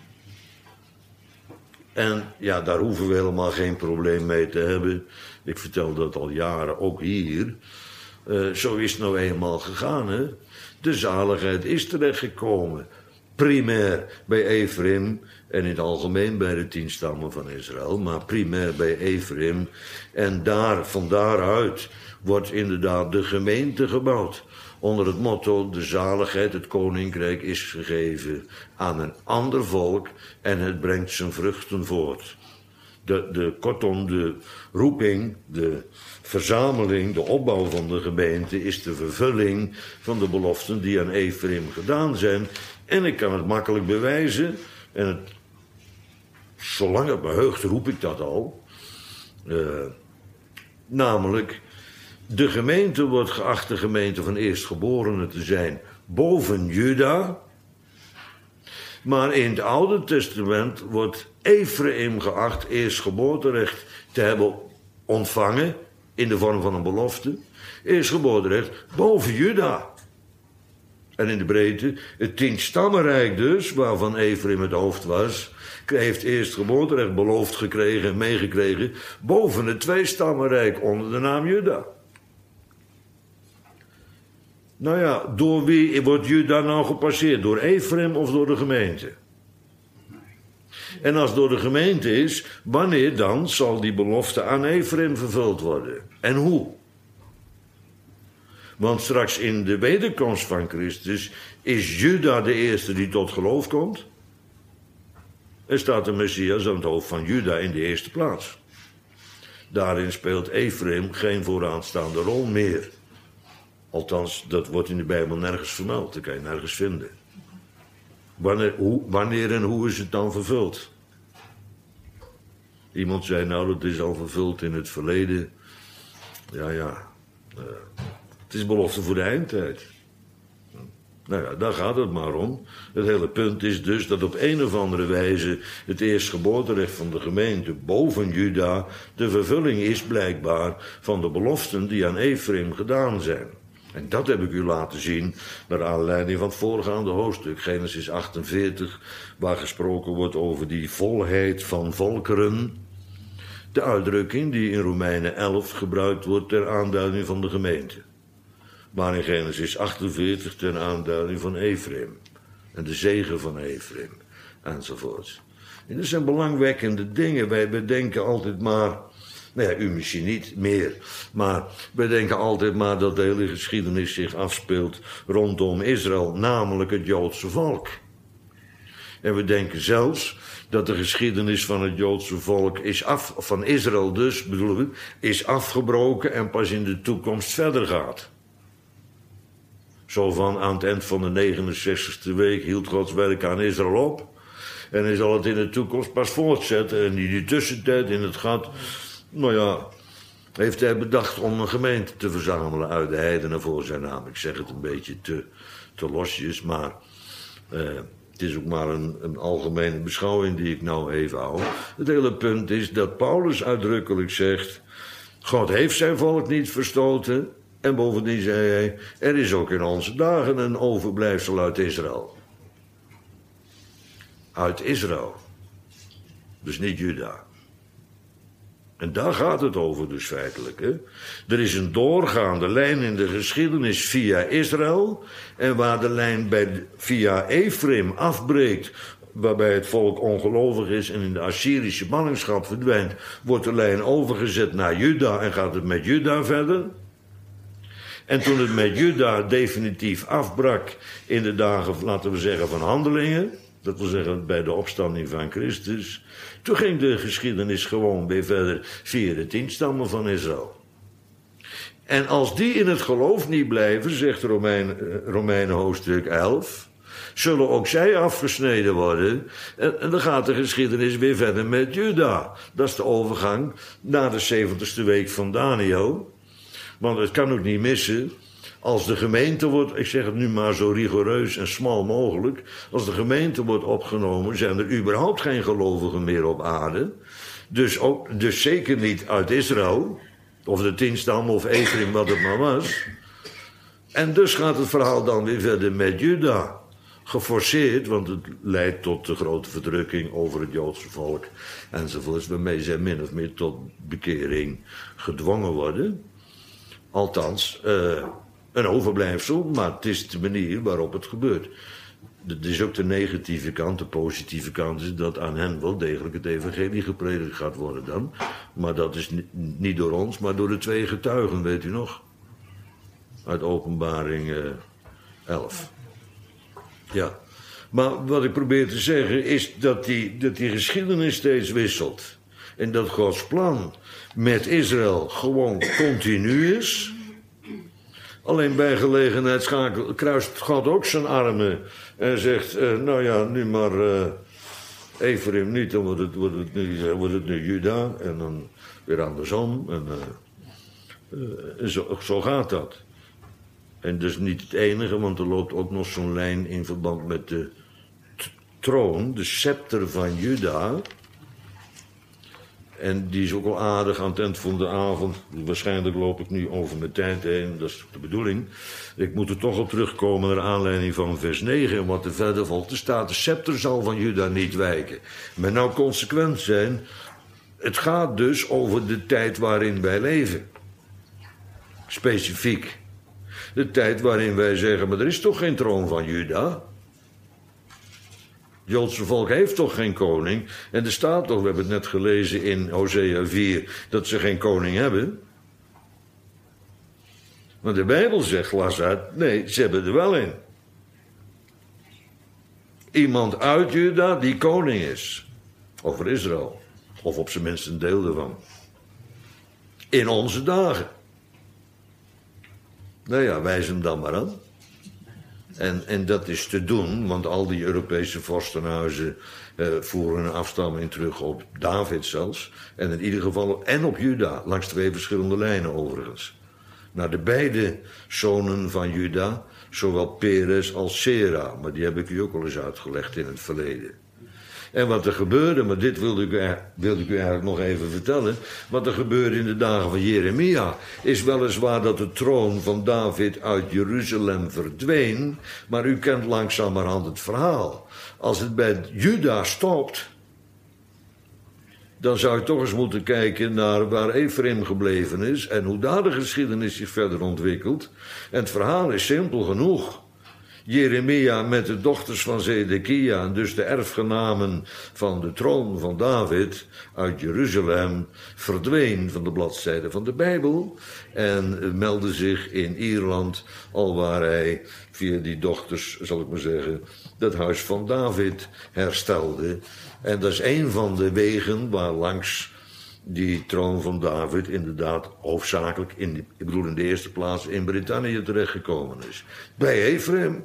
En ja, daar hoeven we helemaal geen probleem mee te hebben. Ik vertel dat al jaren, ook hier. Uh, zo is het nou eenmaal gegaan, hè. De zaligheid is terechtgekomen. Primair bij Ephraim en in het algemeen bij de tien stammen van Israël, maar primair bij Ephraim. En daar, van daaruit wordt inderdaad de gemeente gebouwd. Onder het motto, de zaligheid, het koninkrijk is gegeven aan een ander volk en het brengt zijn vruchten voort. De, de, kortom, de roeping, de verzameling, de opbouw van de gemeente is de vervulling van de beloften die aan Ephraim gedaan zijn. En ik kan het makkelijk bewijzen, en het, zolang het me heugt roep ik dat al. Uh, namelijk, de gemeente wordt geacht de gemeente van eerstgeborenen te zijn boven Juda. Maar in het Oude Testament wordt Ephraim geacht eerstgeboorterecht te hebben ontvangen in de vorm van een belofte. Eerstgeboorterecht boven Juda. En in de breedte, het tienstammenrijk dus, waarvan Ephraim het hoofd was, heeft eerstgeboorterecht beloofd gekregen en meegekregen boven het tweestammenrijk onder de naam Juda. Nou ja, door wie wordt Juda nou gepasseerd? Door Ephraim of door de gemeente? En als het door de gemeente is, wanneer dan zal die belofte aan Ephraim vervuld worden? En hoe? Want straks in de wederkomst van Christus is Juda de eerste die tot geloof komt. Er staat de Messias aan het hoofd van Juda in de eerste plaats. Daarin speelt Ephraim geen vooraanstaande rol meer. Althans, dat wordt in de Bijbel nergens vermeld, dat kan je nergens vinden. Wanneer, hoe, wanneer en hoe is het dan vervuld? Iemand zei, nou, dat is al vervuld in het verleden. Ja, ja. Uh, het is belofte voor de eindtijd. Nou ja, daar gaat het maar om. Het hele punt is dus dat op een of andere wijze het eerstgeboorterecht van de gemeente boven Juda de vervulling is blijkbaar van de beloften die aan Ephraim gedaan zijn. En dat heb ik u laten zien naar aanleiding van het voorgaande hoofdstuk, Genesis achtenveertig, waar gesproken wordt over die volheid van volkeren. De uitdrukking die in Romeinen elf gebruikt wordt ter aanduiding van de gemeente. Maar in Genesis achtenveertig ter aanduiding van Ephraim. En de zegen van Ephraim. Enzovoort. En dat zijn belangwekkende dingen. Wij bedenken altijd maar... Nou ja, u misschien niet meer. Maar wij denken altijd maar dat de hele geschiedenis zich afspeelt rondom Israël. Namelijk het Joodse volk. En we denken zelfs dat de geschiedenis van het Joodse volk is af... Van Israël dus, bedoelen we, is afgebroken en pas in de toekomst verder gaat. Zo van aan het eind van de negenenzestigste week hield Gods werk aan Israël op. En hij zal het in de toekomst pas voortzetten. En in die tussentijd, in het gat nou ja, heeft hij bedacht om een gemeente te verzamelen uit de heidenen voor zijn naam. Ik zeg het een beetje te, te losjes, maar uh, het is ook maar een, een algemene beschouwing die ik nou even hou. Het hele punt is dat Paulus uitdrukkelijk zegt, God heeft zijn volk niet verstoten. En bovendien zei hij, er is ook in onze dagen een overblijfsel uit Israël. Uit Israël. Dus niet Juda. En daar gaat het over dus feitelijk. Hè? Er is een doorgaande lijn in de geschiedenis via Israël. En waar de lijn bij, via Ephraim afbreekt, waarbij het volk ongelovig is en in de Assyrische ballingschap verdwijnt, wordt de lijn overgezet naar Juda en gaat het met Juda verder. En toen het met Juda definitief afbrak in de dagen, laten we zeggen, van Handelingen, dat wil zeggen bij de opstanding van Christus, toen ging de geschiedenis gewoon weer verder via de tien stammen van Israël. En als die in het geloof niet blijven, zegt Romein, Romeinen hoofdstuk elf, zullen ook zij afgesneden worden. En, en dan gaat de geschiedenis weer verder met Juda. Dat is de overgang na de zeventigste week van Daniel. Want het kan ook niet missen, als de gemeente wordt, ik zeg het nu maar zo rigoureus en smal mogelijk, als de gemeente wordt opgenomen, zijn er überhaupt geen gelovigen meer op aarde. Dus, ook, dus zeker niet uit Israël, of de tien stammen of Ephraim, wat het maar was. En dus gaat het verhaal dan weer verder met Juda. Geforceerd, want het leidt tot de grote verdrukking over het Joodse volk enzovoorts, waarmee zij min of meer tot bekering gedwongen worden. Althans, uh, een overblijfsel, maar het is de manier waarop het gebeurt. Dat is ook de negatieve kant. De positieve kant is dat aan hen wel degelijk het evangelie gepredikt gaat worden dan. Maar dat is niet door ons, maar door de twee getuigen, weet u nog? Uit Openbaring uh, elf. Ja. Maar wat ik probeer te zeggen is dat die, dat die geschiedenis steeds wisselt. En dat Gods plan met Israël gewoon continu is. Alleen bij gelegenheid schakel, kruist God ook zijn armen en zegt, uh, nou ja, nu maar uh, Ephraim niet, dan wordt het, wordt, het nu, uh, wordt het nu Juda en dan weer andersom. En, uh, uh, en zo, zo gaat dat. En dat is niet het enige, want er loopt ook nog zo'n lijn in verband met de t- troon, de scepter van Juda. En die is ook al aardig aan het eind van de avond. Waarschijnlijk loop ik nu over mijn tijd heen, dat is de bedoeling. Ik moet er toch op terugkomen naar aanleiding van vers negen. En wat er verder volgt, er staat, de scepter zal van Juda niet wijken. Maar nou consequent zijn, het gaat dus over de tijd waarin wij leven. Specifiek. De tijd waarin wij zeggen, maar er is toch geen troon van Juda? Het Joodse volk heeft toch geen koning? En er staat toch, we hebben het net gelezen in Hosea vier, dat ze geen koning hebben. Maar de Bijbel zegt, las uit, nee, ze hebben er wel een. Iemand uit Juda die koning is. Over Israël. Of op zijn minst een deel ervan. In onze dagen. Nou ja, wijs hem dan maar aan. En, en dat is te doen, want al die Europese vorstenhuizen uh, voeren een afstamming terug op David zelfs. En in ieder geval, en op Juda, langs twee verschillende lijnen overigens. Naar de beide zonen van Juda, zowel Peres als Sera. Maar die heb ik u ook al eens uitgelegd in het verleden. En wat er gebeurde, maar dit wilde ik, wilde ik u eigenlijk nog even vertellen. Wat er gebeurde in de dagen van Jeremia is weliswaar dat de troon van David uit Jeruzalem verdween. Maar u kent langzamerhand het verhaal. Als het bij Juda stopt, dan zou je toch eens moeten kijken naar waar Ephraim gebleven is en hoe daar de geschiedenis zich verder ontwikkelt. En het verhaal is simpel genoeg. Jeremia met de dochters van Zedekia, en dus de erfgenamen van de troon van David uit Jeruzalem, verdween van de bladzijden van de Bijbel en meldde zich in Ierland, alwaar hij via die dochters, zal ik maar zeggen, dat huis van David herstelde. En dat is een van de wegen waar langs die troon van David inderdaad hoofdzakelijk, in de, ik bedoel in de eerste plaats, in Brittannië terechtgekomen is. Bij Ephraim.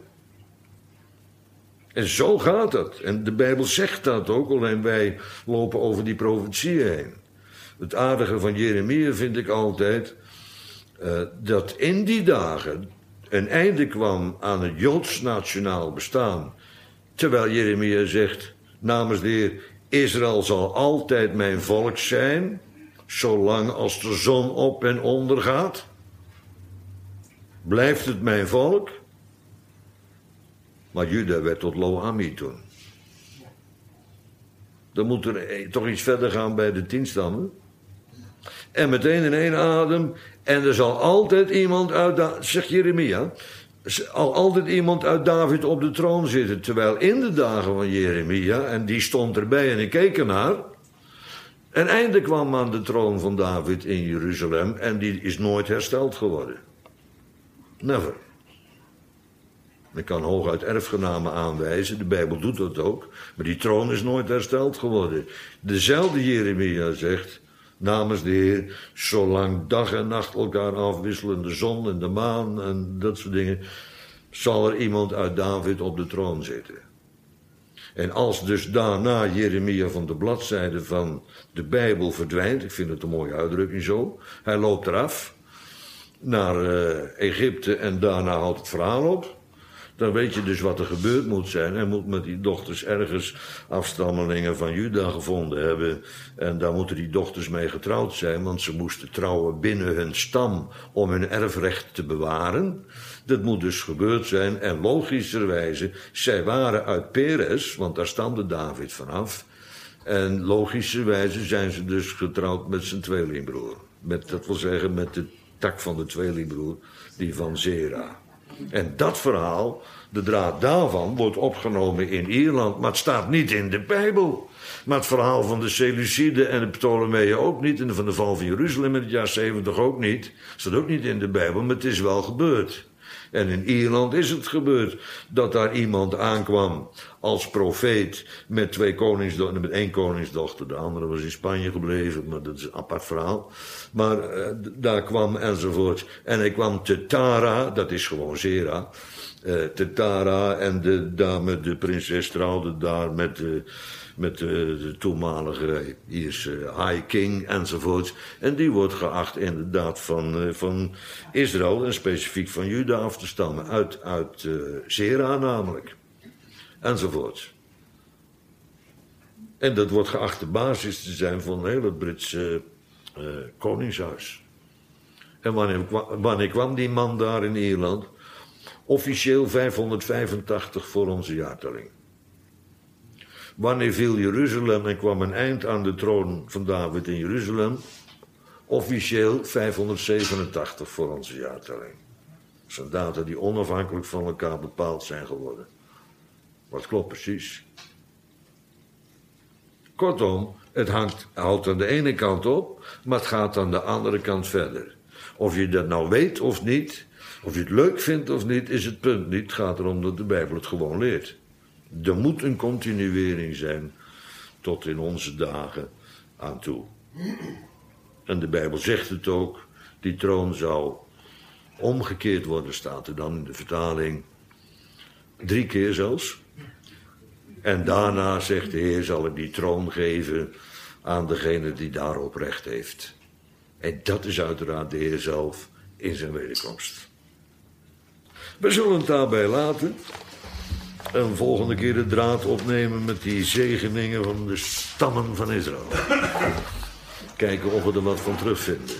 En zo gaat het. En de Bijbel zegt dat ook, alleen wij lopen over die profetieën heen. Het aardige van Jeremia vind ik altijd uh, dat in die dagen een einde kwam aan het Joods nationaal bestaan. Terwijl Jeremia zegt namens de Heer, Israël zal altijd mijn volk zijn, zolang als de zon op en onder gaat. Blijft het mijn volk? Maar Juda werd tot Lo-Ammi toen. Dan moet er toch iets verder gaan bij de tien stammen. En meteen in één adem. En er zal altijd iemand uit, da- zegt Jeremia, al altijd iemand uit David op de troon zitten. Terwijl in de dagen van Jeremia, en die stond erbij en ik keek ernaar, een einde kwam aan de troon van David in Jeruzalem en die is nooit hersteld geworden. Never. Ik kan hooguit erfgenamen aanwijzen, de Bijbel doet dat ook, maar die troon is nooit hersteld geworden. Dezelfde Jeremia zegt, namens de Heer, zolang dag en nacht elkaar afwisselen, de zon en de maan en dat soort dingen, zal er iemand uit David op de troon zitten. En als dus daarna Jeremia van de bladzijde van de Bijbel verdwijnt, ik vind het een mooie uitdrukking zo, hij loopt eraf naar uh, Egypte en daarna houdt het verhaal op. Dan weet je dus wat er gebeurd moet zijn. Hij moet met die dochters ergens afstammelingen van Juda gevonden hebben. En daar moeten die dochters mee getrouwd zijn, want ze moesten trouwen binnen hun stam om hun erfrecht te bewaren. Dat moet dus gebeurd zijn. En logischerwijze, zij waren uit Peres, want daar stamde David vanaf. En logischerwijze zijn ze dus getrouwd met zijn tweelingbroer. Met, dat wil zeggen met de tak van de tweelingbroer, die van Zera. En dat verhaal, de draad daarvan, wordt opgenomen in Ierland, maar het staat niet in de Bijbel. Maar het verhaal van de Seleuciden en de Ptolemeeën ook niet, en van de val van Jeruzalem in het jaar zeventig ook niet. Staat ook niet in de Bijbel, maar het is wel gebeurd. En in Ierland is het gebeurd dat daar iemand aankwam als profeet met twee koningsdochters, met één koningsdochter, de andere was in Spanje gebleven, maar dat is een apart verhaal. Maar uh, daar kwam enzovoort. En hij kwam te Tara, dat is gewoon Zera, uh, te Tara en de dame, de prinses trouwde daar met de, met de, de toenmalige Ierse high king enzovoort. En die wordt geacht inderdaad van, uh, van Israël en specifiek van Juda af te stammen, uit, uit uh, Zera namelijk. Enzovoort. En dat wordt geacht de basis te zijn van heel het Britse uh, koningshuis. En wanneer, wanneer kwam die man daar in Ierland? Officieel vijfhonderdvijfentachtig voor onze jaartelling. Wanneer viel Jeruzalem en kwam een eind aan de troon van David in Jeruzalem? Officieel vijfhonderdzevenentachtig voor onze jaartelling. Dat zijn data die onafhankelijk van elkaar bepaald zijn geworden. Wat klopt precies. Kortom, het hangt, houdt aan de ene kant op, maar het gaat aan de andere kant verder. Of je dat nou weet of niet, of je het leuk vindt of niet, is het punt niet. Het gaat erom dat de Bijbel het gewoon leert. Er moet een continuering zijn tot in onze dagen aan toe. En de Bijbel zegt het ook, die troon zou omgekeerd worden, staat er dan in de vertaling. Drie keer zelfs. En daarna, zegt de Heer, zal ik die troon geven aan degene die daarop recht heeft. En dat is uiteraard de Heer zelf in zijn wederkomst. We zullen het daarbij laten. En volgende keer de draad opnemen met die zegeningen van de stammen van Israël. Kijken of we er wat van terugvinden.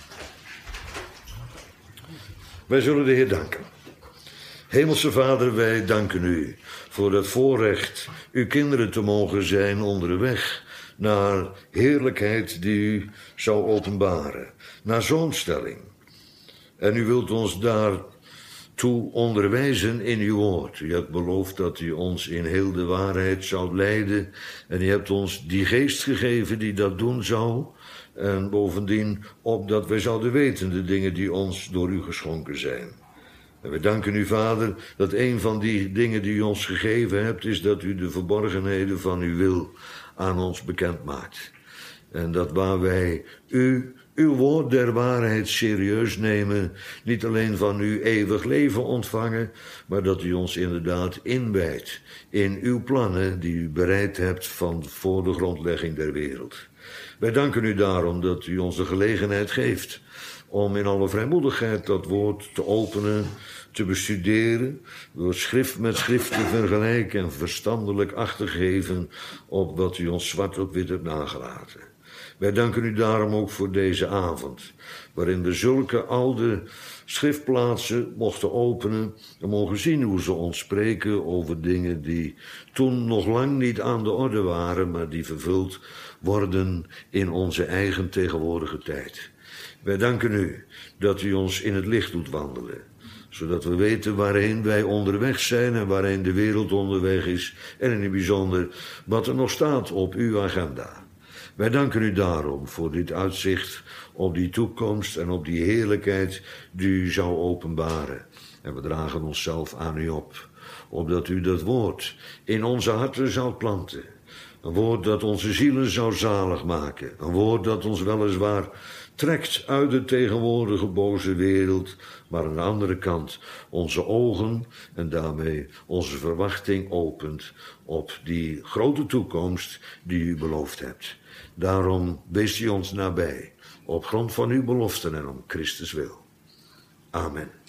Wij zullen de Heer danken. Hemelse Vader, wij danken u voor het voorrecht uw kinderen te mogen zijn onderweg naar heerlijkheid die u zou openbaren, naar zoonstelling. En u wilt ons daartoe onderwijzen in uw woord. U hebt beloofd dat u ons in heel de waarheid zou leiden en u hebt ons die geest gegeven die dat doen zou. En bovendien opdat wij zouden weten de dingen die ons door u geschonken zijn. En we danken u, Vader, dat een van die dingen die u ons gegeven hebt, is dat u de verborgenheden van uw wil aan ons bekend maakt. En dat waar wij u, uw woord der waarheid serieus nemen, niet alleen van uw eeuwig leven ontvangen, maar dat u ons inderdaad inwijdt in uw plannen die u bereid hebt van voor de grondlegging der wereld. Wij danken u daarom dat u ons de gelegenheid geeft om in alle vrijmoedigheid dat woord te openen, te bestuderen, door schrift met schrift te vergelijken en verstandelijk acht te geven op wat u ons zwart op wit hebt nagelaten. Wij danken u daarom ook voor deze avond, waarin we zulke oude schriftplaatsen mochten openen en mogen zien hoe ze ons spreken over dingen die toen nog lang niet aan de orde waren, maar die vervuld worden in onze eigen tegenwoordige tijd. Wij danken u dat u ons in het licht doet wandelen, zodat we weten waarheen wij onderweg zijn en waarheen de wereld onderweg is en in het bijzonder wat er nog staat op uw agenda. Wij danken u daarom voor dit uitzicht op die toekomst en op die heerlijkheid die u zou openbaren. En we dragen onszelf aan u op, opdat u dat woord in onze harten zou planten. Een woord dat onze zielen zou zalig maken. Een woord dat ons weliswaar trekt uit de tegenwoordige boze wereld, maar aan de andere kant onze ogen en daarmee onze verwachting opent op die grote toekomst die u beloofd hebt. Daarom wees u ons nabij, op grond van uw beloften en om Christus wil. Amen.